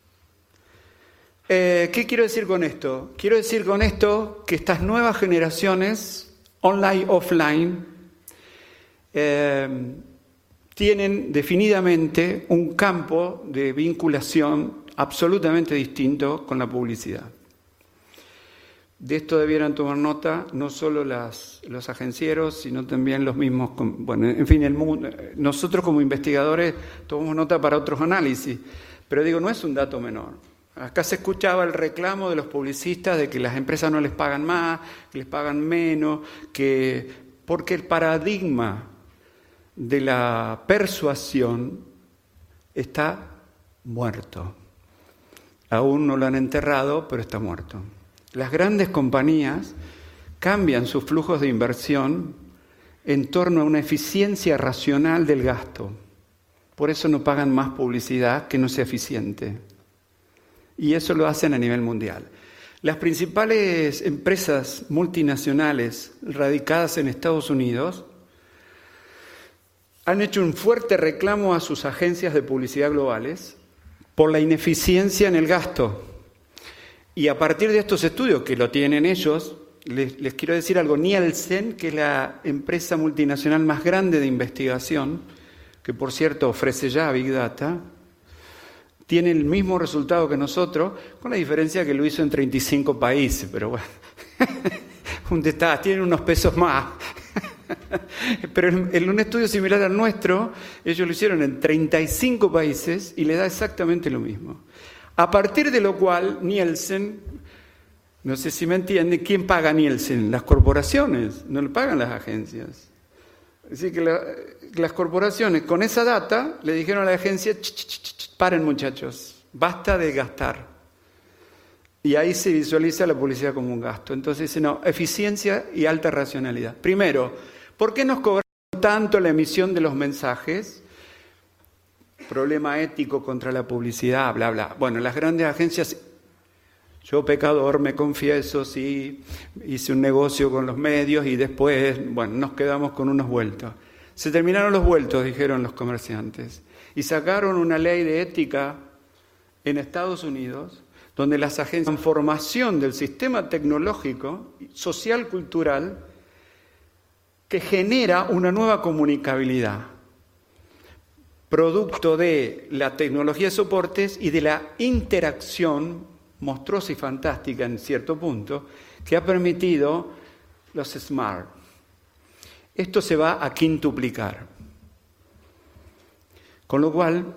[SPEAKER 6] Eh, ¿Qué quiero decir con esto? Quiero decir con esto que estas nuevas generaciones, online, offline, eh, tienen definidamente un campo de vinculación absolutamente distinto con la publicidad. De esto debieran tomar nota no solo las, los agencieros, sino también los mismos, bueno, en fin, el mundo, nosotros como investigadores tomamos nota para otros análisis, pero digo, no es un dato menor. Acá se escuchaba el reclamo de los publicistas de que las empresas no les pagan más, que les pagan menos, que porque el paradigma de la persuasión está muerto. Aún no lo han enterrado, pero está muerto. Las grandes compañías cambian sus flujos de inversión en torno a una eficiencia racional del gasto. Por eso no pagan más publicidad que no sea eficiente. Y eso lo hacen a nivel mundial. Las principales empresas multinacionales radicadas en Estados Unidos han hecho un fuerte reclamo a sus agencias de publicidad globales por la ineficiencia en el gasto. Y a partir de estos estudios, que lo tienen ellos, les, les quiero decir algo. Nielsen, que es la empresa multinacional más grande de investigación, que por cierto ofrece ya Big Data, tiene el mismo resultado que nosotros, con la diferencia que lo hizo en treinta y cinco países, pero bueno, un detalle, tienen unos pesos más. Pero en, en un estudio similar al nuestro, ellos lo hicieron en treinta y cinco países y le da exactamente lo mismo. A partir de lo cual, Nielsen, no sé si me entienden, ¿quién paga Nielsen? Las corporaciones, no lo pagan las agencias. Así que la, las corporaciones con esa data le dijeron a la agencia, ch, ch, ch, ch, paren muchachos, basta de gastar. Y ahí se visualiza la publicidad como un gasto. Entonces dice, no, eficiencia y alta racionalidad. Primero, ¿por qué nos cobran tanto la emisión de los mensajes? Problema ético contra la publicidad, bla, bla. Bueno, las grandes agencias, yo pecador me confieso, sí, hice un negocio con los medios y después, bueno, nos quedamos con unos vueltos. Se terminaron los vueltos, dijeron los comerciantes, y sacaron una ley de ética en Estados Unidos, donde las agencias, la transformación del sistema tecnológico, social, cultural, que genera una nueva comunicabilidad, producto de la tecnología de soportes y de la interacción monstruosa y fantástica en cierto punto, que ha permitido los smart. Esto se va a quintuplicar. Con lo cual,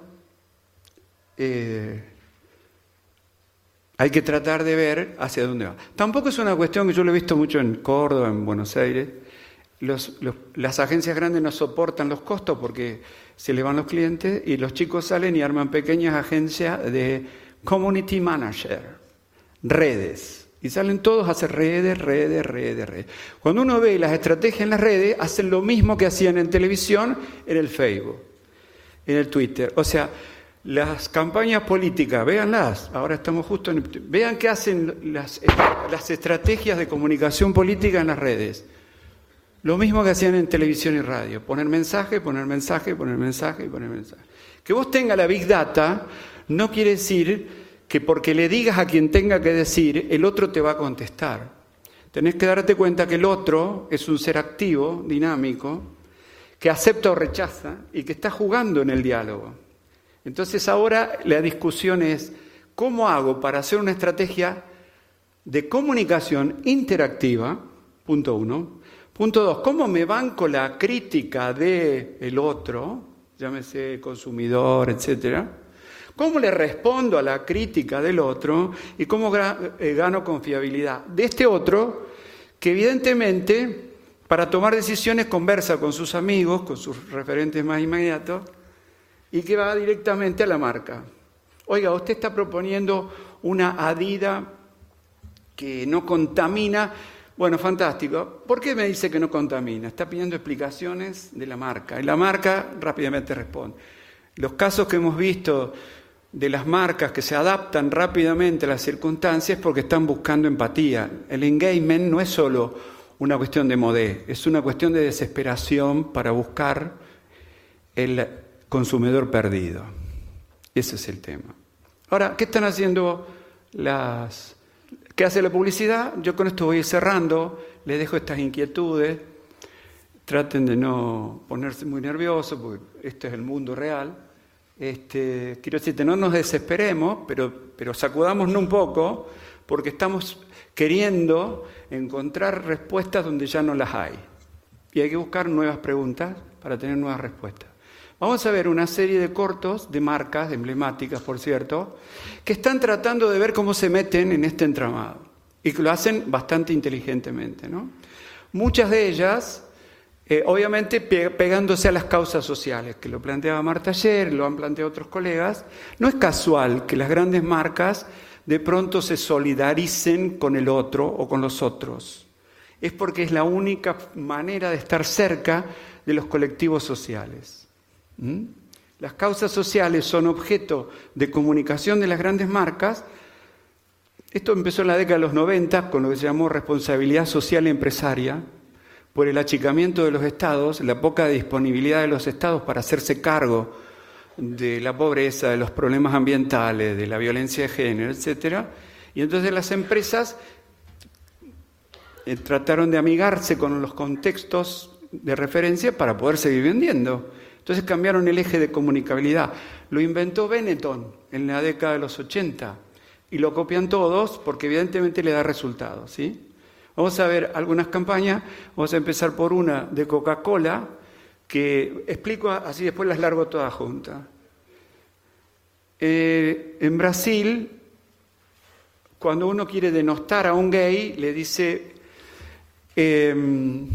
[SPEAKER 6] eh, hay que tratar de ver hacia dónde va. Tampoco es una cuestión que yo lo he visto mucho en Córdoba, en Buenos Aires. Los, los, las agencias grandes no soportan los costos porque se le van los clientes y los chicos salen y arman pequeñas agencias de community manager, redes. Y salen todos a hacer redes, redes, redes, redes. Cuando uno ve las estrategias en las redes, hacen lo mismo que hacían en televisión, en el Facebook, en el Twitter. O sea, las campañas políticas, véanlas, ahora estamos justo en... Vean qué hacen las, las estrategias de comunicación política en las redes. Lo mismo que hacían en televisión y radio. Poner mensaje, poner mensaje, poner mensaje y poner mensaje. Que vos tengas la Big Data no quiere decir que porque le digas a quien tenga que decir, el otro te va a contestar. Tenés que darte cuenta que el otro es un ser activo, dinámico, que acepta o rechaza y que está jugando en el diálogo. Entonces ahora la discusión es, ¿cómo hago para hacer una estrategia de comunicación interactiva? Punto uno. Punto dos, ¿cómo me banco la crítica del otro, llámese consumidor, etcétera? ¿Cómo le respondo a la crítica del otro y cómo gano confiabilidad de este otro que evidentemente para tomar decisiones conversa con sus amigos, con sus referentes más inmediatos y que va directamente a la marca? Oiga, usted está proponiendo una Adidas que no contamina. Bueno, fantástico. ¿Por qué me dice que no contamina? Está pidiendo explicaciones de la marca. Y la marca rápidamente responde. Los casos que hemos visto de las marcas que se adaptan rápidamente a las circunstancias es porque están buscando empatía. El engagement no es solo una cuestión de modé, es una cuestión de desesperación para buscar el consumidor perdido. Ese es el tema. Ahora, ¿qué están haciendo las... ¿Qué hace la publicidad? Yo con esto voy cerrando, les dejo estas inquietudes, traten de no ponerse muy nerviosos, porque este es el mundo real. Este, quiero decirte, no nos desesperemos, pero, pero sacudámonos un poco, porque estamos queriendo encontrar respuestas donde ya no las hay. Y hay que buscar nuevas preguntas para tener nuevas respuestas. Vamos a ver una serie de cortos, de marcas emblemáticas, por cierto, que están tratando de ver cómo se meten en este entramado. Y que lo hacen bastante inteligentemente, ¿no? Muchas de ellas, eh, obviamente, pe- pegándose a las causas sociales, que lo planteaba Marta ayer, lo han planteado otros colegas. No es casual que las grandes marcas de pronto se solidaricen con el otro o con los otros. Es porque es la única manera de estar cerca de los colectivos sociales. ¿Mm? Las causas sociales son objeto de comunicación de las grandes marcas. Esto empezó en la década de los noventa con lo que se llamó responsabilidad social empresaria, por el achicamiento de los estados, la poca disponibilidad de los estados para hacerse cargo de la pobreza, de los problemas ambientales, de la violencia de género, etcétera. Y entonces las empresas eh, trataron de amigarse con los contextos de referencia para poder seguir vendiendo. Entonces cambiaron el eje de comunicabilidad. Lo inventó Benetton en la década de los ochenta y lo copian todos porque evidentemente le da resultados, ¿sí? Vamos a ver algunas campañas. Vamos a empezar por una de Coca-Cola que explico así, después las largo todas juntas. Eh, en Brasil, cuando uno quiere denostar a un gay, le dice... Eh,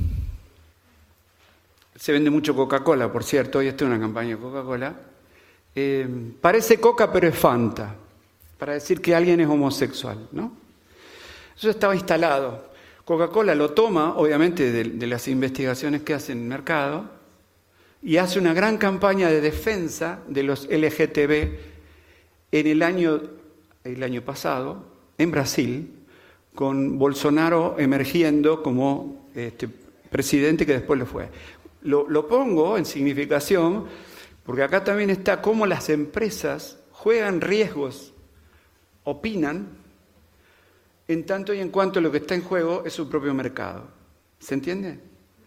[SPEAKER 6] Se vende mucho Coca-Cola, por cierto, hoy está una campaña de Coca-Cola. Eh, parece Coca, pero es Fanta, para decir que alguien es homosexual, ¿no? Eso estaba instalado. Coca-Cola lo toma, obviamente, de, de las investigaciones que hace en el mercado, y hace una gran campaña de defensa de los L G T B en el año, el año pasado, en Brasil, con Bolsonaro emergiendo como este, presidente que después lo fue. Lo, lo pongo en significación porque acá también está cómo las empresas juegan riesgos, opinan, en tanto y en cuanto lo que está en juego es su propio mercado. ¿Se entiende?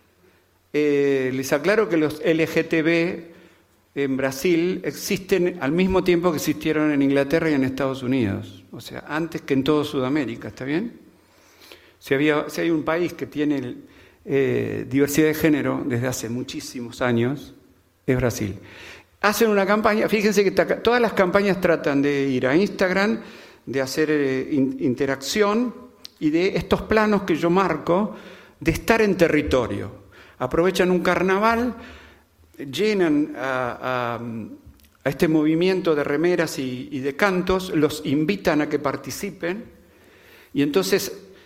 [SPEAKER 6] Eh, les aclaro que los L G T B en Brasil existen al mismo tiempo que existieron en Inglaterra y en Estados Unidos. O sea, antes que en toda Sudamérica, ¿está bien? Si, había, si hay un país que tiene... El, Eh, diversidad de género desde hace muchísimos años, es Brasil. Hacen una campaña, fíjense que ta- todas las campañas tratan de ir a Instagram, de hacer eh, in- interacción y de estos planos que yo marco, de estar en territorio. Aprovechan un carnaval, llenan a, a, a este movimiento de remeras y, y de cantos, los invitan a que participen y entonces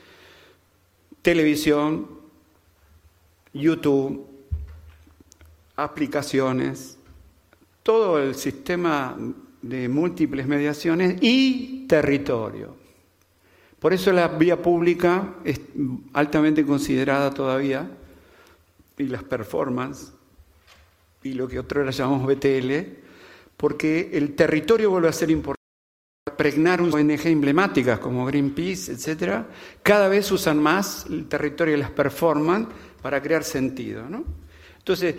[SPEAKER 6] televisión, YouTube, aplicaciones, todo el sistema de múltiples mediaciones y territorio. Por eso la vía pública es altamente considerada todavía, y las performance, y lo que otros llamamos B T L, porque el territorio vuelve a ser importante. Pregnar O N G emblemáticas como Greenpeace, etcétera, cada vez usan más el territorio y las performance para crear sentido, ¿no? Entonces,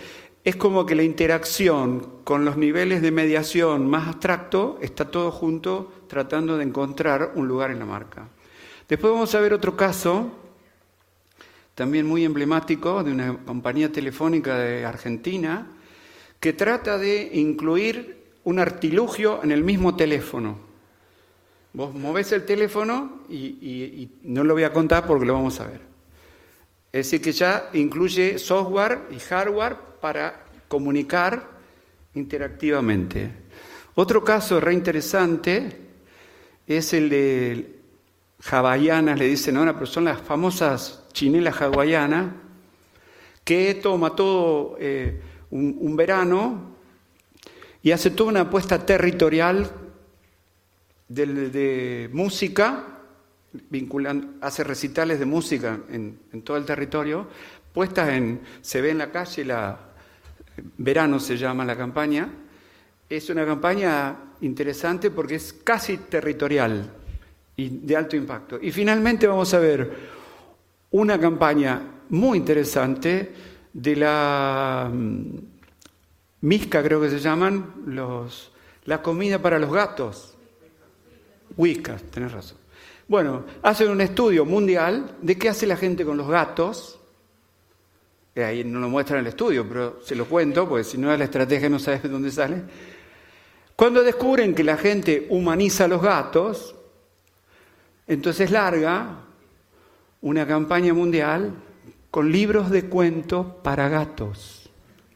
[SPEAKER 6] es como que la interacción con los niveles de mediación más abstracto está todo junto tratando de encontrar un lugar en la marca. Después vamos a ver otro caso, también muy emblemático, de una compañía telefónica de Argentina, que trata de incluir un artilugio en el mismo teléfono. Vos movés el teléfono y, y, y no lo voy a contar porque lo vamos a ver. Es decir, que ya incluye software y hardware para comunicar interactivamente. Otro caso re interesante es el de hawaianas, le dicen ahora, pero son las famosas chinelas hawaianas, que toma todo eh, un, un verano y hace toda una apuesta territorial de, de música, vinculando, hace recitales de música en, en todo el territorio, puestas en, se ve en la calle, la verano se llama la campaña. Es una campaña interesante porque es casi territorial y de alto impacto. Y finalmente vamos a ver una campaña muy interesante de la um, Misca, creo que se llaman, los, la comida para los gatos. Whiskas, tenés razón. Bueno, hacen un estudio mundial de qué hace la gente con los gatos. Eh, ahí no lo muestran en el estudio, pero se lo cuento, porque si no es la estrategia no sabes de dónde sale. Cuando descubren que la gente humaniza a los gatos, entonces larga una campaña mundial con libros de cuentos para gatos.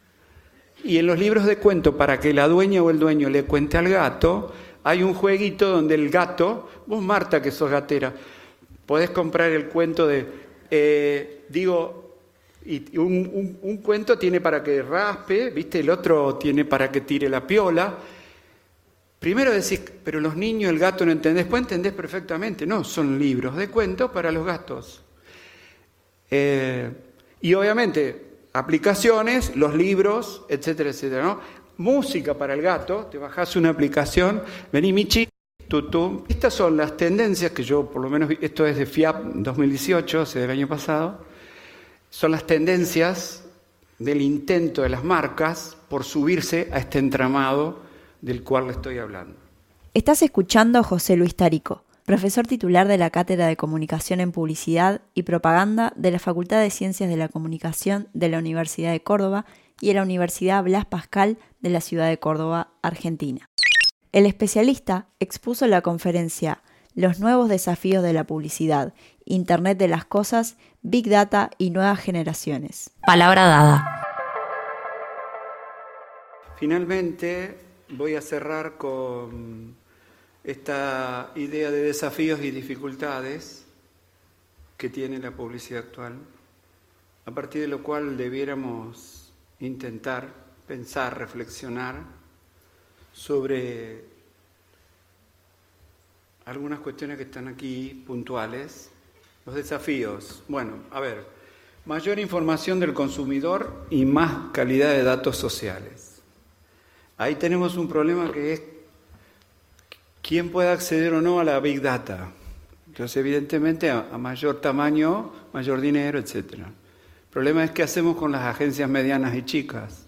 [SPEAKER 6] Y en los libros de cuentos, para que la dueña o el dueño le cuente al gato, hay un jueguito donde el gato, vos Marta que sos gatera, podés comprar el cuento de, eh, digo, y un, un, un cuento tiene para que raspe, ¿viste? El otro tiene para que tire la piola. Primero decís, pero los niños, el gato no entendés, después entendés perfectamente. No, son libros de cuentos para los gatos. Eh, y obviamente, aplicaciones, los libros, etcétera, etcétera, ¿no? Música para el gato, te bajás una aplicación, vení Michi, tutú. Estas son las tendencias que yo, por lo menos, esto es de F I A P dos mil dieciocho, o sea, del año pasado, son las tendencias del intento de las marcas por subirse a este entramado del cual le estoy hablando.
[SPEAKER 3] Estás escuchando a José Luis Tarico, profesor titular de la Cátedra de Comunicación en Publicidad y Propaganda de la Facultad de Ciencias de la Comunicación de la Universidad de Córdoba y de la Universidad Blas Pascal de la ciudad de Córdoba, Argentina. El especialista expuso la conferencia Los nuevos desafíos de la publicidad, Internet de las cosas, Big Data y nuevas generaciones.
[SPEAKER 4] Palabra dada.
[SPEAKER 6] Finalmente, voy a cerrar con esta idea de desafíos y dificultades que tiene la publicidad actual, a partir de lo cual debiéramos intentar pensar, reflexionar sobre algunas cuestiones que están aquí puntuales. Los desafíos. Bueno, a ver, mayor información del consumidor y más calidad de datos sociales. Ahí tenemos un problema que es quién puede acceder o no a la Big Data. Entonces, evidentemente, a, a mayor tamaño, mayor dinero, etcétera. El problema es qué hacemos con las agencias medianas y chicas.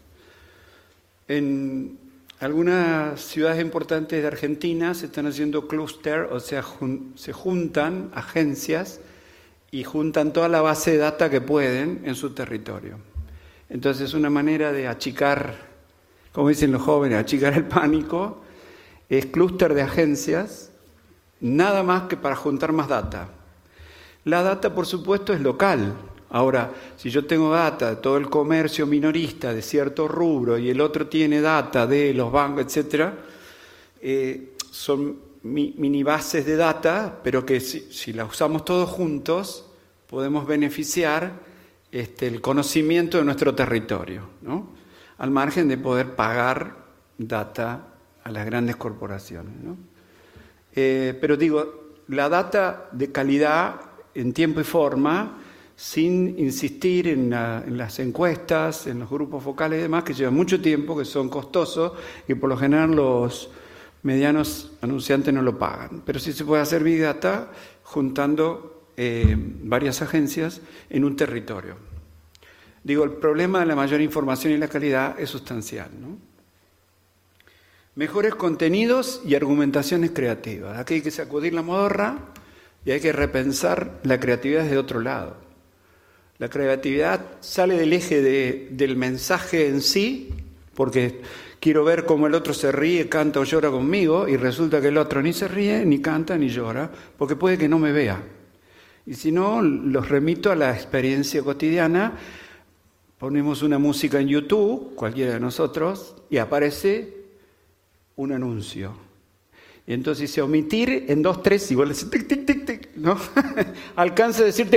[SPEAKER 6] En algunas ciudades importantes de Argentina se están haciendo clúster, o sea, jun- se juntan agencias y juntan toda la base de data que pueden en su territorio. Entonces, es una manera de achicar, como dicen los jóvenes, achicar el pánico, es clúster de agencias, nada más que para juntar más data. La data, por supuesto, es local. Ahora, si yo tengo data de todo el comercio minorista de cierto rubro y el otro tiene data de los bancos, etcétera, eh, son mi, mini bases de data, pero que si, si las usamos todos juntos, podemos beneficiar este, el conocimiento de nuestro territorio, ¿no? Al margen de poder pagar data a las grandes corporaciones, ¿no? Eh, pero digo, la data de calidad en tiempo y forma, sin insistir en, la, en las encuestas, en los grupos focales y demás, que llevan mucho tiempo, que son costosos y por lo general los medianos anunciantes no lo pagan. Pero sí se puede hacer Big Data juntando eh, varias agencias en un territorio. Digo, el problema de la mayor información y la calidad es sustancial, ¿no? Mejores contenidos y argumentaciones creativas. Aquí hay que sacudir la modorra y hay que repensar la creatividad desde otro lado. La creatividad sale del eje de, del mensaje en sí, porque quiero ver cómo el otro se ríe, canta o llora conmigo, y resulta que el otro ni se ríe, ni canta, ni llora, porque puede que no me vea. Y si no, los remito a la experiencia cotidiana. Ponemos una música en YouTube, cualquiera de nosotros, y aparece un anuncio. Y entonces dice omitir en dos, tres, y vos le decís tic, tic, tic, tic, ¿no? Alcanza a decirte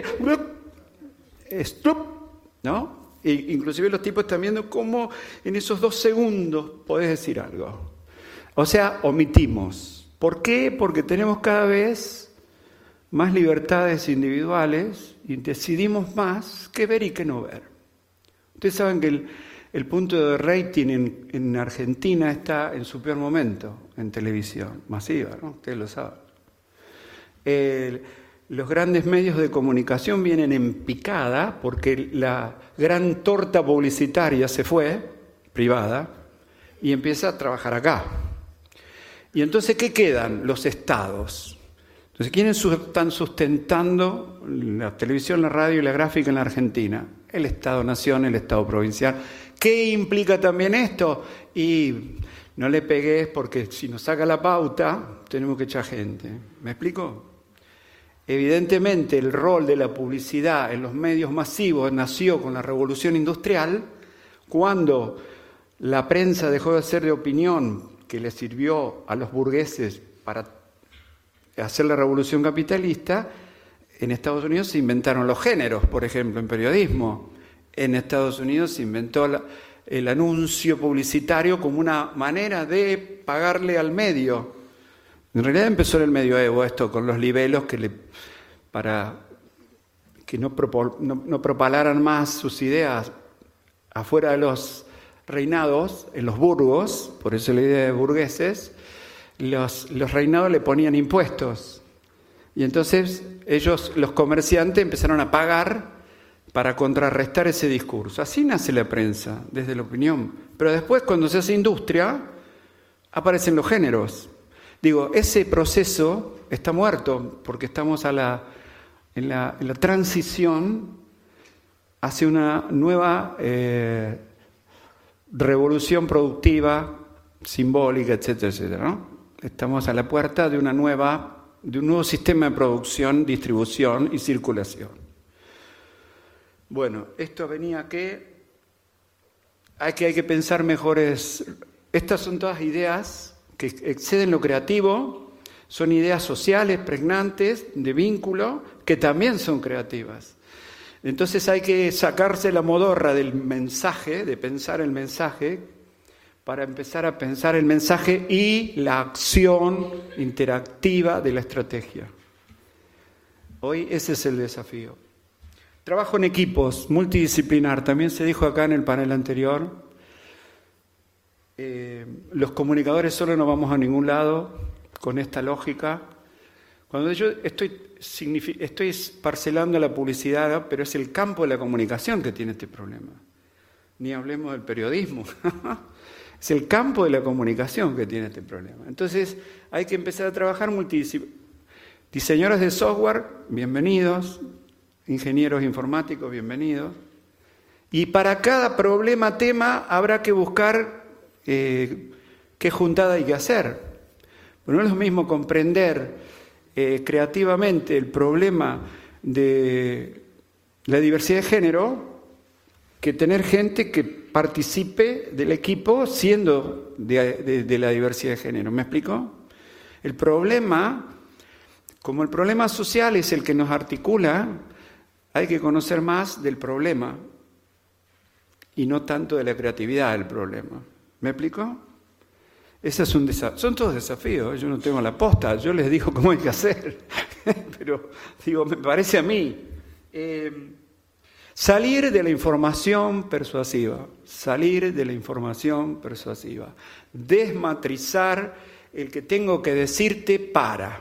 [SPEAKER 6] stop, ¿no? E inclusive los tipos están viendo cómo en esos dos segundos podés decir algo. O sea, omitimos. ¿Por qué? Porque tenemos cada vez más libertades individuales y decidimos más qué ver y qué no ver. Ustedes saben que el, el punto de rating en, en Argentina está en su peor momento en televisión masiva, ¿no? Ustedes lo saben. El, Los grandes medios de comunicación vienen en picada porque la gran torta publicitaria se fue, privada, y empieza a trabajar acá. Y entonces, ¿qué quedan? Los estados. Entonces, ¿quiénes están sustentando la televisión, la radio y la gráfica en la Argentina? El Estado-Nación, el Estado provincial. ¿Qué implica también esto? Y no le pegues porque si nos saca la pauta, tenemos que echar gente. ¿Me explico? Evidentemente el rol de la publicidad en los medios masivos nació con la revolución industrial, cuando la prensa dejó de ser de opinión, que le sirvió a los burgueses para hacer la revolución capitalista. En Estados Unidos se inventaron los géneros, por ejemplo, en periodismo. En Estados Unidos se inventó la, el anuncio publicitario como una manera de pagarle al medio. En realidad empezó en el medioevo esto, con los libelos que le, para que no, propol, no, no propalaran más sus ideas afuera de los reinados, en los burgos, por eso la idea de burgueses, los, los reinados le ponían impuestos. Y entonces ellos, los comerciantes, empezaron a pagar para contrarrestar ese discurso. Así nace la prensa, desde la opinión. Pero después, cuando se hace industria, aparecen los géneros. Digo, ese proceso está muerto porque estamos a la, en, la, en la transición hacia una nueva eh, revolución productiva, simbólica, etcétera, etcétera, ¿no? Estamos a la puerta de una nueva, de un nuevo sistema de producción, distribución y circulación. Bueno, esto venía que hay que, hay que pensar mejores. Estas son todas ideas que exceden lo creativo, son ideas sociales, pregnantes, de vínculo, que también son creativas. Entonces hay que sacarse la modorra del mensaje, de pensar el mensaje, para empezar a pensar el mensaje y la acción interactiva de la estrategia. Hoy ese es el desafío. Trabajo en equipos, multidisciplinar, también se dijo acá en el panel anterior. Eh, los comunicadores solo no vamos a ningún lado con esta lógica. Cuando yo estoy, estoy parcelando la publicidad, pero es el campo de la comunicación que tiene este problema. Ni hablemos del periodismo. Es el campo de la comunicación que tiene este problema. Entonces hay que empezar a trabajar multidisciplinar. Diseñadores de software, bienvenidos. Ingenieros informáticos, bienvenidos. Y para cada problema, tema, habrá que buscar Eh, qué juntada hay que hacer. Pero no es lo mismo comprender eh, creativamente el problema de la diversidad de género que tener gente que participe del equipo siendo de, de, de la diversidad de género. ¿Me explico? El problema, como el problema social es el que nos articula, hay que conocer más del problema y no tanto de la creatividad del problema. ¿Me explico? Ese es un desafío. Son todos desafíos, yo no tengo la posta, yo les digo cómo hay que hacer. Pero, digo, me parece a mí. Eh, salir de la información persuasiva, salir de la información persuasiva. Desmatrizar el que tengo que decirte para.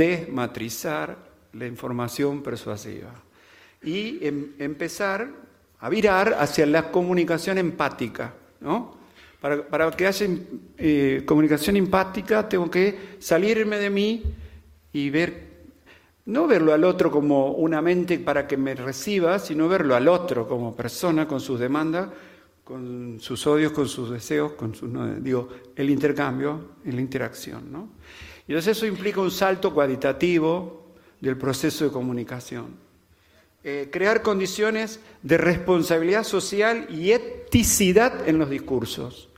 [SPEAKER 6] Desmatrizar la información persuasiva. Y em, empezar a virar hacia la comunicación empática, ¿no? Para, para que haya eh, comunicación empática tengo que salirme de mí y ver, no verlo al otro como una mente para que me reciba, sino verlo al otro como persona con sus demandas, con sus odios, con sus deseos, con sus, no, digo, el intercambio, la interacción, ¿no? Y entonces eso implica un salto cualitativo del proceso de comunicación. Eh, crear condiciones de responsabilidad social y eticidad en los discursos.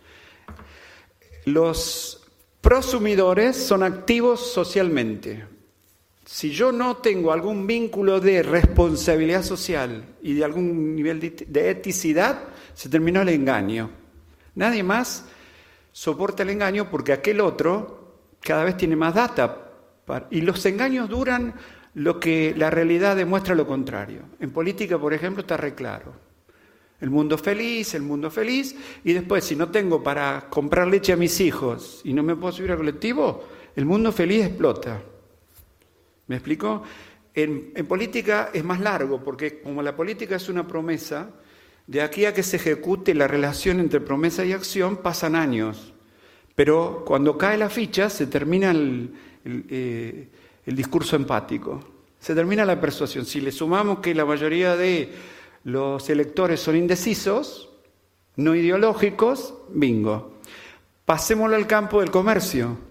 [SPEAKER 6] Los prosumidores son activos socialmente. Si yo no tengo algún vínculo de responsabilidad social y de algún nivel de eticidad, se terminó el engaño. Nadie más soporta el engaño porque aquel otro cada vez tiene más data. Y los engaños duran lo que la realidad demuestra lo contrario. En política, por ejemplo, está re claro. El mundo feliz, el mundo feliz, y después, si no tengo para comprar leche a mis hijos y no me puedo subir al colectivo, el mundo feliz explota. ¿Me explico? En, en política es más largo, porque como la política es una promesa, de aquí a que se ejecute la relación entre promesa y acción pasan años. Pero cuando cae la ficha se termina el, el, eh, el discurso empático, se termina la persuasión. Si le sumamos que la mayoría de los electores son indecisos, no ideológicos, bingo. Pasémoslo al campo del comercio.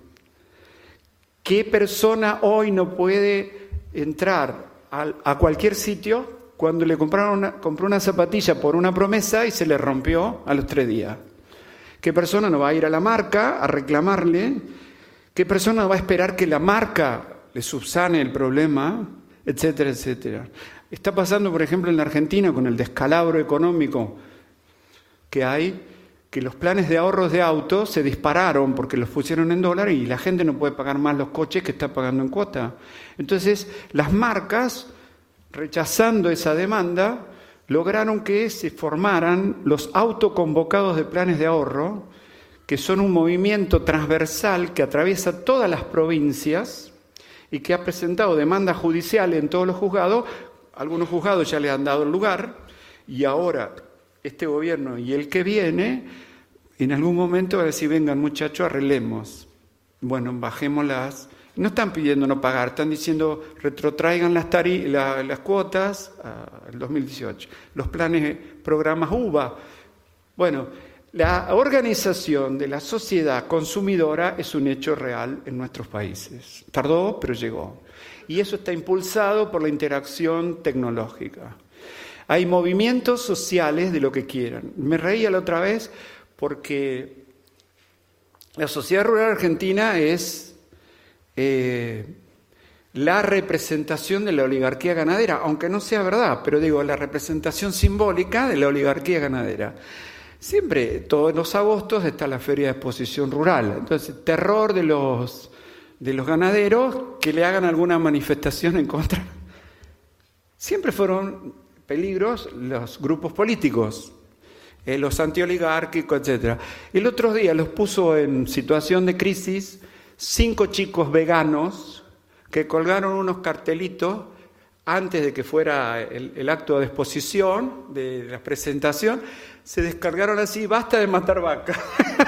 [SPEAKER 6] ¿Qué persona hoy no puede entrar a, a cualquier sitio cuando le compraron una, compró una zapatilla por una promesa y se le rompió a los tres días? ¿Qué persona no va a ir a la marca a reclamarle? ¿Qué persona va a esperar que la marca le subsane el problema? Etcétera, etcétera. Está pasando, por ejemplo, en la Argentina con el descalabro económico que hay, que los planes de ahorros de autos se dispararon porque los pusieron en dólar y la gente no puede pagar más los coches que está pagando en cuota. Entonces, las marcas, rechazando esa demanda, lograron que se formaran los autoconvocados de planes de ahorro, que son un movimiento transversal que atraviesa todas las provincias y que ha presentado demandas judiciales en todos los juzgados. Algunos juzgados ya le han dado el lugar y ahora este gobierno y el que viene, en algún momento va a decir, vengan muchachos, arreglemos. Bueno, bajémoslas. No están pidiendo no pagar, están diciendo retrotraigan las, tari- la, las cuotas al dos mil dieciocho. Los planes, programas U V A. Bueno, la organización de la sociedad consumidora es un hecho real en nuestros países. Tardó, pero llegó. Y eso está impulsado por la interacción tecnológica. Hay movimientos sociales de lo que quieran. Me reía la otra vez porque la sociedad rural argentina es eh, la representación de la oligarquía ganadera, aunque no sea verdad, pero digo, la representación simbólica de la oligarquía ganadera. Siempre, todos los agostos, está la Feria de Exposición Rural. Entonces, terror de los, de los ganaderos que le hagan alguna manifestación en contra. Siempre fueron peligros los grupos políticos, eh, los antioligárquicos, etcétera. El otro día los puso en situación de crisis cinco chicos veganos que colgaron unos cartelitos antes de que fuera el, el acto de exposición, de la presentación, se descargaron así, basta de matar vacas.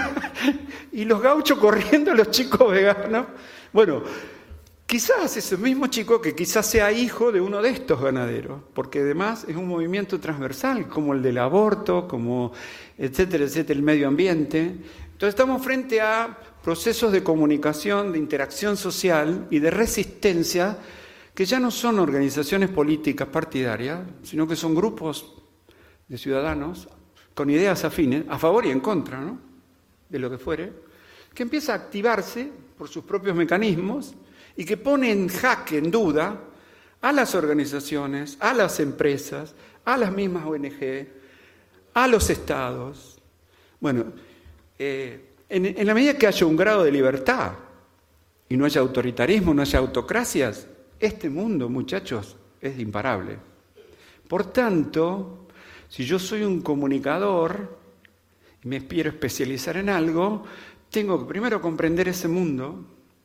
[SPEAKER 6] Y los gauchos corriendo, los chicos veganos. Bueno, quizás ese mismo chico que quizás sea hijo de uno de estos ganaderos, porque además es un movimiento transversal, como el del aborto, como etcétera, etcétera, el medio ambiente. Entonces estamos frente a procesos de comunicación, de interacción social y de resistencia que ya no son organizaciones políticas partidarias, sino que son grupos de ciudadanos con ideas afines, a favor y en contra, ¿no?, de lo que fuere, que empieza a activarse por sus propios mecanismos y que pone en jaque, en duda, a las organizaciones, a las empresas, a las mismas O N G, a los estados. Bueno, eh, en, en la medida que haya un grado de libertad y no haya autoritarismo, no haya autocracias, este mundo, muchachos, es imparable. Por tanto, si yo soy un comunicador y me quiero especializar en algo, tengo que primero comprender ese mundo.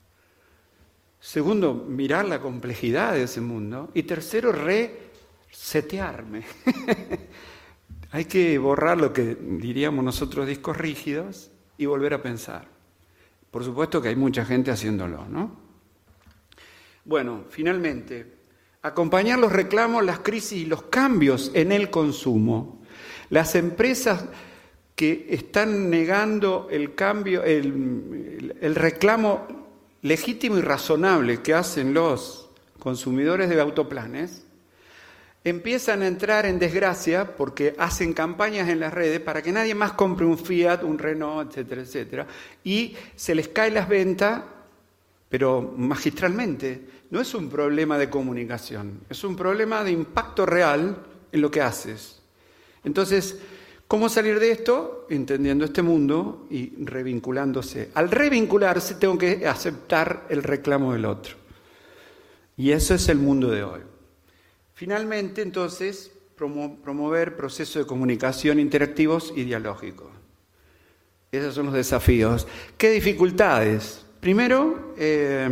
[SPEAKER 6] Segundo, mirar la complejidad de ese mundo. Y tercero, resetearme. Hay que borrar lo que diríamos nosotros discos rígidos y volver a pensar. Por supuesto que hay mucha gente haciéndolo, ¿no? Bueno, finalmente, acompañar los reclamos, las crisis y los cambios en el consumo. Las empresas que están negando el cambio, el, el reclamo legítimo y razonable que hacen los consumidores de autoplanes, empiezan a entrar en desgracia porque hacen campañas en las redes para que nadie más compre un Fiat, un Renault, etcétera, etcétera, y se les caen las ventas, pero magistralmente. No es un problema de comunicación, es un problema de impacto real en lo que haces. Entonces, ¿cómo salir de esto? Entendiendo este mundo y revinculándose. Al revincularse tengo que aceptar el reclamo del otro. Y eso es el mundo de hoy. Finalmente, entonces, promo- promover procesos de comunicación interactivos y dialógicos. Esos son los desafíos. ¿Qué dificultades? Primero, eh,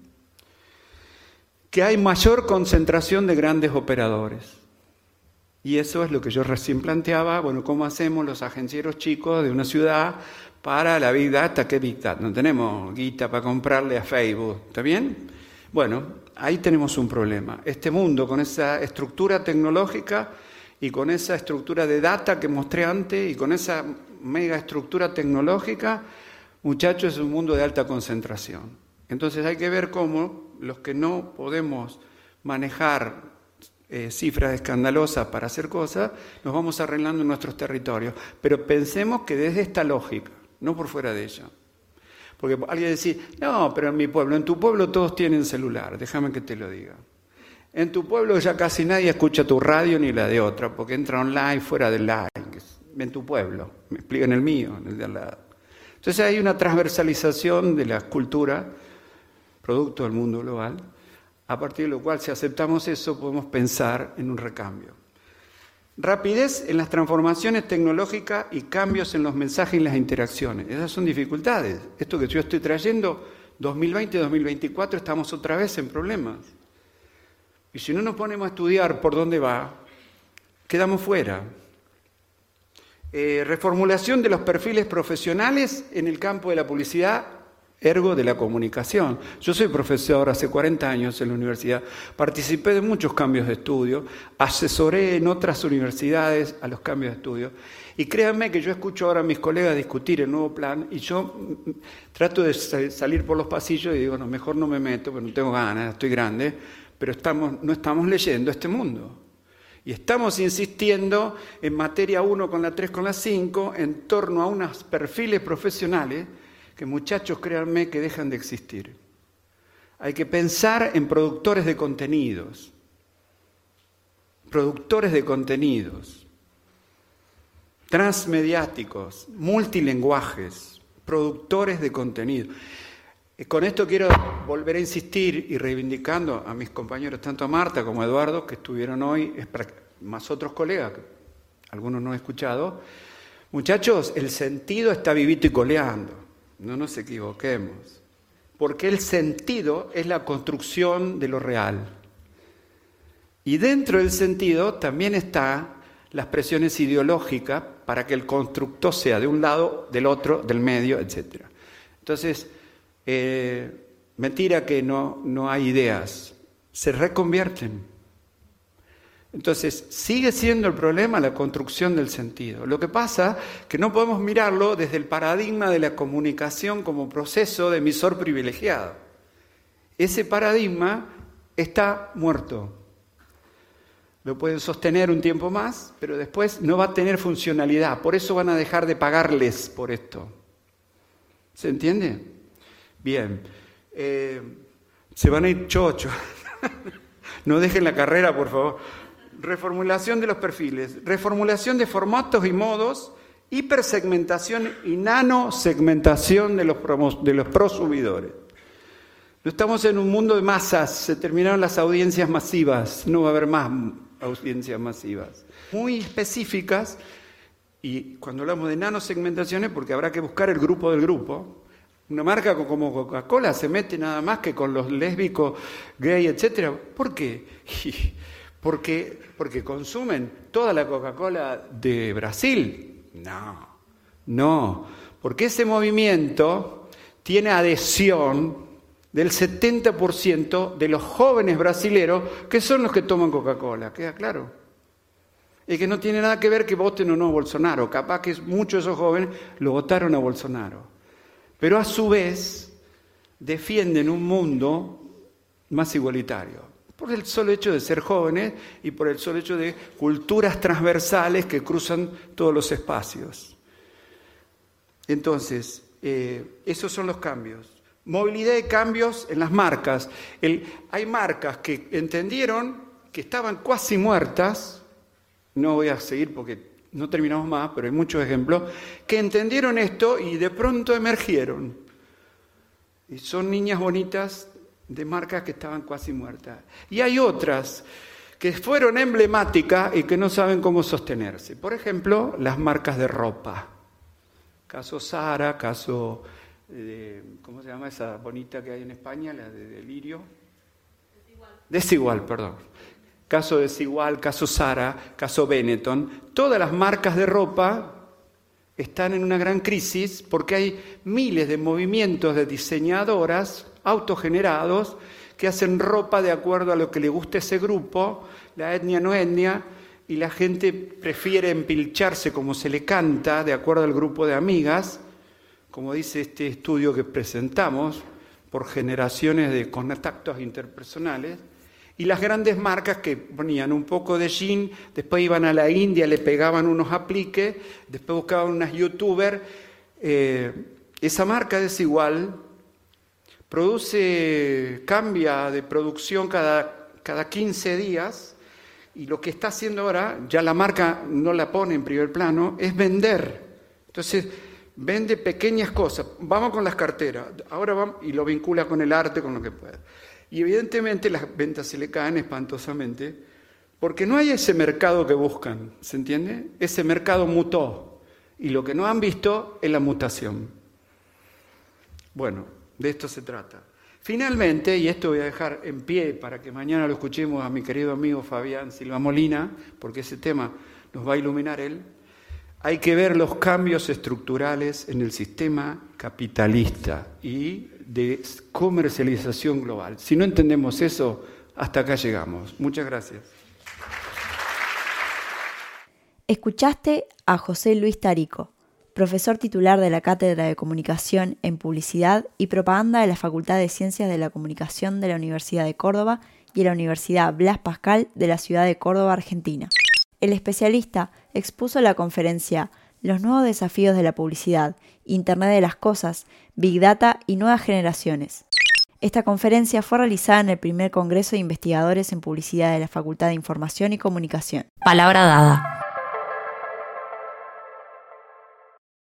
[SPEAKER 6] que hay mayor concentración de grandes operadores. Y eso es lo que yo recién planteaba. Bueno, ¿cómo hacemos los agencieros chicos de una ciudad para la Big Data? ¿Qué Big Data? No tenemos guita para comprarle a Facebook, ¿está bien? Bueno, ahí tenemos un problema. Este mundo con esa estructura tecnológica y con esa estructura de data que mostré antes y con esa mega estructura tecnológica, muchachos, es un mundo de alta concentración. Entonces hay que ver cómo los que no podemos manejar eh, cifras escandalosas para hacer cosas, nos vamos arreglando en nuestros territorios. Pero pensemos que desde esta lógica, no por fuera de ella. Porque alguien dice, no, pero en mi pueblo, en tu pueblo todos tienen celular, déjame que te lo diga. En tu pueblo ya casi nadie escucha tu radio ni la de otra, porque entra online fuera del live. En tu pueblo, me explico, en el mío, en el de al lado. Entonces hay una transversalización de la cultura, producto del mundo global, a partir de lo cual, si aceptamos eso, podemos pensar en un recambio. Rapidez en las transformaciones tecnológicas y cambios en los mensajes y las interacciones. Esas son dificultades. Esto que yo estoy trayendo, dos mil veinte, dos mil veinticuatro, estamos otra vez en problemas. Y si no nos ponemos a estudiar por dónde va, quedamos fuera. Eh, reformulación de los perfiles profesionales en el campo de la publicidad, ergo de la comunicación. Yo soy profesor hace cuarenta años en la universidad, participé de muchos cambios de estudio, asesoré en otras universidades a los cambios de estudio, y créanme que yo escucho ahora a mis colegas discutir el nuevo plan, y yo trato de salir por los pasillos y digo, no, mejor no me meto, porque no tengo ganas, estoy grande, pero estamos, no estamos leyendo este mundo. Y estamos insistiendo en materia uno con la tres con la cinco en torno a unos perfiles profesionales que, muchachos, créanme que dejan de existir. Hay que pensar en productores de contenidos, productores de contenidos, transmediáticos, multilenguajes, productores de contenido. Con esto quiero volver a insistir y reivindicando a mis compañeros, tanto a Marta como a Eduardo, que estuvieron hoy, más otros colegas, que algunos no he escuchado. Muchachos, el sentido está vivito y coleando, no nos equivoquemos, porque el sentido es la construcción de lo real. Y dentro del sentido también están las presiones ideológicas para que el constructo sea de un lado, del otro, del medio, etcétera. Entonces, Eh, mentira que no, no hay ideas, se reconvierten. Entonces, sigue siendo el problema la construcción del sentido. Lo que pasa es que no podemos mirarlo desde el paradigma de la comunicación como proceso de emisor privilegiado. Ese paradigma está muerto. Lo pueden sostener un tiempo más, pero después no va a tener funcionalidad. Por eso van a dejar de pagarles por esto. ¿Se entiende? Bien, eh, se van a ir chochos. No dejen la carrera, por favor. Reformulación de los perfiles, reformulación de formatos y modos, hipersegmentación y nanosegmentación de los, promos, de los prosumidores. No estamos en un mundo de masas, se terminaron las audiencias masivas, no va a haber más audiencias masivas. Muy específicas, y cuando hablamos de nanosegmentaciones, porque habrá que buscar el grupo del grupo. Una marca como Coca-Cola se mete nada más que con los lésbicos, gay, etcétera. ¿Por qué? Porque, porque consumen toda la Coca-Cola de Brasil. No, no, porque ese movimiento tiene adhesión del setenta por ciento de los jóvenes brasileros que son los que toman Coca-Cola, ¿queda claro? Y que no tiene nada que ver que voten o no a Bolsonaro, capaz que muchos de esos jóvenes lo votaron a Bolsonaro. Pero a su vez defienden un mundo más igualitario. Por el solo hecho de ser jóvenes y por el solo hecho de culturas transversales que cruzan todos los espacios. Entonces, eh, esos son los cambios. Movilidad de cambios en las marcas. El, hay marcas que entendieron que estaban cuasi muertas, no voy a seguir porque no terminamos más, pero hay muchos ejemplos, que entendieron esto y de pronto emergieron. Y son niñas bonitas de marcas que estaban casi muertas. Y hay otras que fueron emblemáticas y que no saben cómo sostenerse. Por ejemplo, las marcas de ropa. Caso Zara, caso, de, ¿cómo se llama esa bonita que hay en España? La de Delirio. Desigual. Desigual, perdón. Caso Desigual, caso Zara, caso Benetton. Todas las marcas de ropa están en una gran crisis porque hay miles de movimientos de diseñadoras autogenerados que hacen ropa de acuerdo a lo que le gusta a ese grupo, la etnia no etnia, y la gente prefiere empilcharse como se le canta de acuerdo al grupo de amigas, como dice este estudio que presentamos, por generaciones de contactos interpersonales, y las grandes marcas que ponían un poco de jean, después iban a la India, le pegaban unos apliques, después buscaban unas youtubers. Eh, esa marca Desigual produce, cambia de producción cada, cada quince días, y lo que está haciendo ahora, ya la marca no la pone en primer plano, es vender. Entonces, vende pequeñas cosas. Vamos con las carteras, ahora vamos, y lo vincula con el arte, con lo que pueda. Y evidentemente las ventas se le caen espantosamente, porque no hay ese mercado que buscan, ¿se entiende? Ese mercado mutó, y lo que no han visto es la mutación. Bueno, de esto se trata. Finalmente, y esto voy a dejar en pie para que mañana lo escuchemos a mi querido amigo Fabián Silva Molina, porque ese tema nos va a iluminar él, hay que ver los cambios estructurales en el sistema capitalista y de comercialización global. Si no entendemos eso, hasta acá llegamos. Muchas gracias.
[SPEAKER 3] Escuchaste a José Luis Tarico, profesor titular de la Cátedra de Comunicación en Publicidad y Propaganda de la Facultad de Ciencias de la Comunicación de la Universidad de Córdoba y la Universidad Blas Pascal de la ciudad de Córdoba, Argentina. El especialista expuso la conferencia Los nuevos desafíos de la publicidad, Internet de las cosas, Big Data y nuevas generaciones. Esta conferencia fue realizada en el primer Congreso de Investigadores en Publicidad de la Facultad de Información y Comunicación.
[SPEAKER 4] Palabra dada.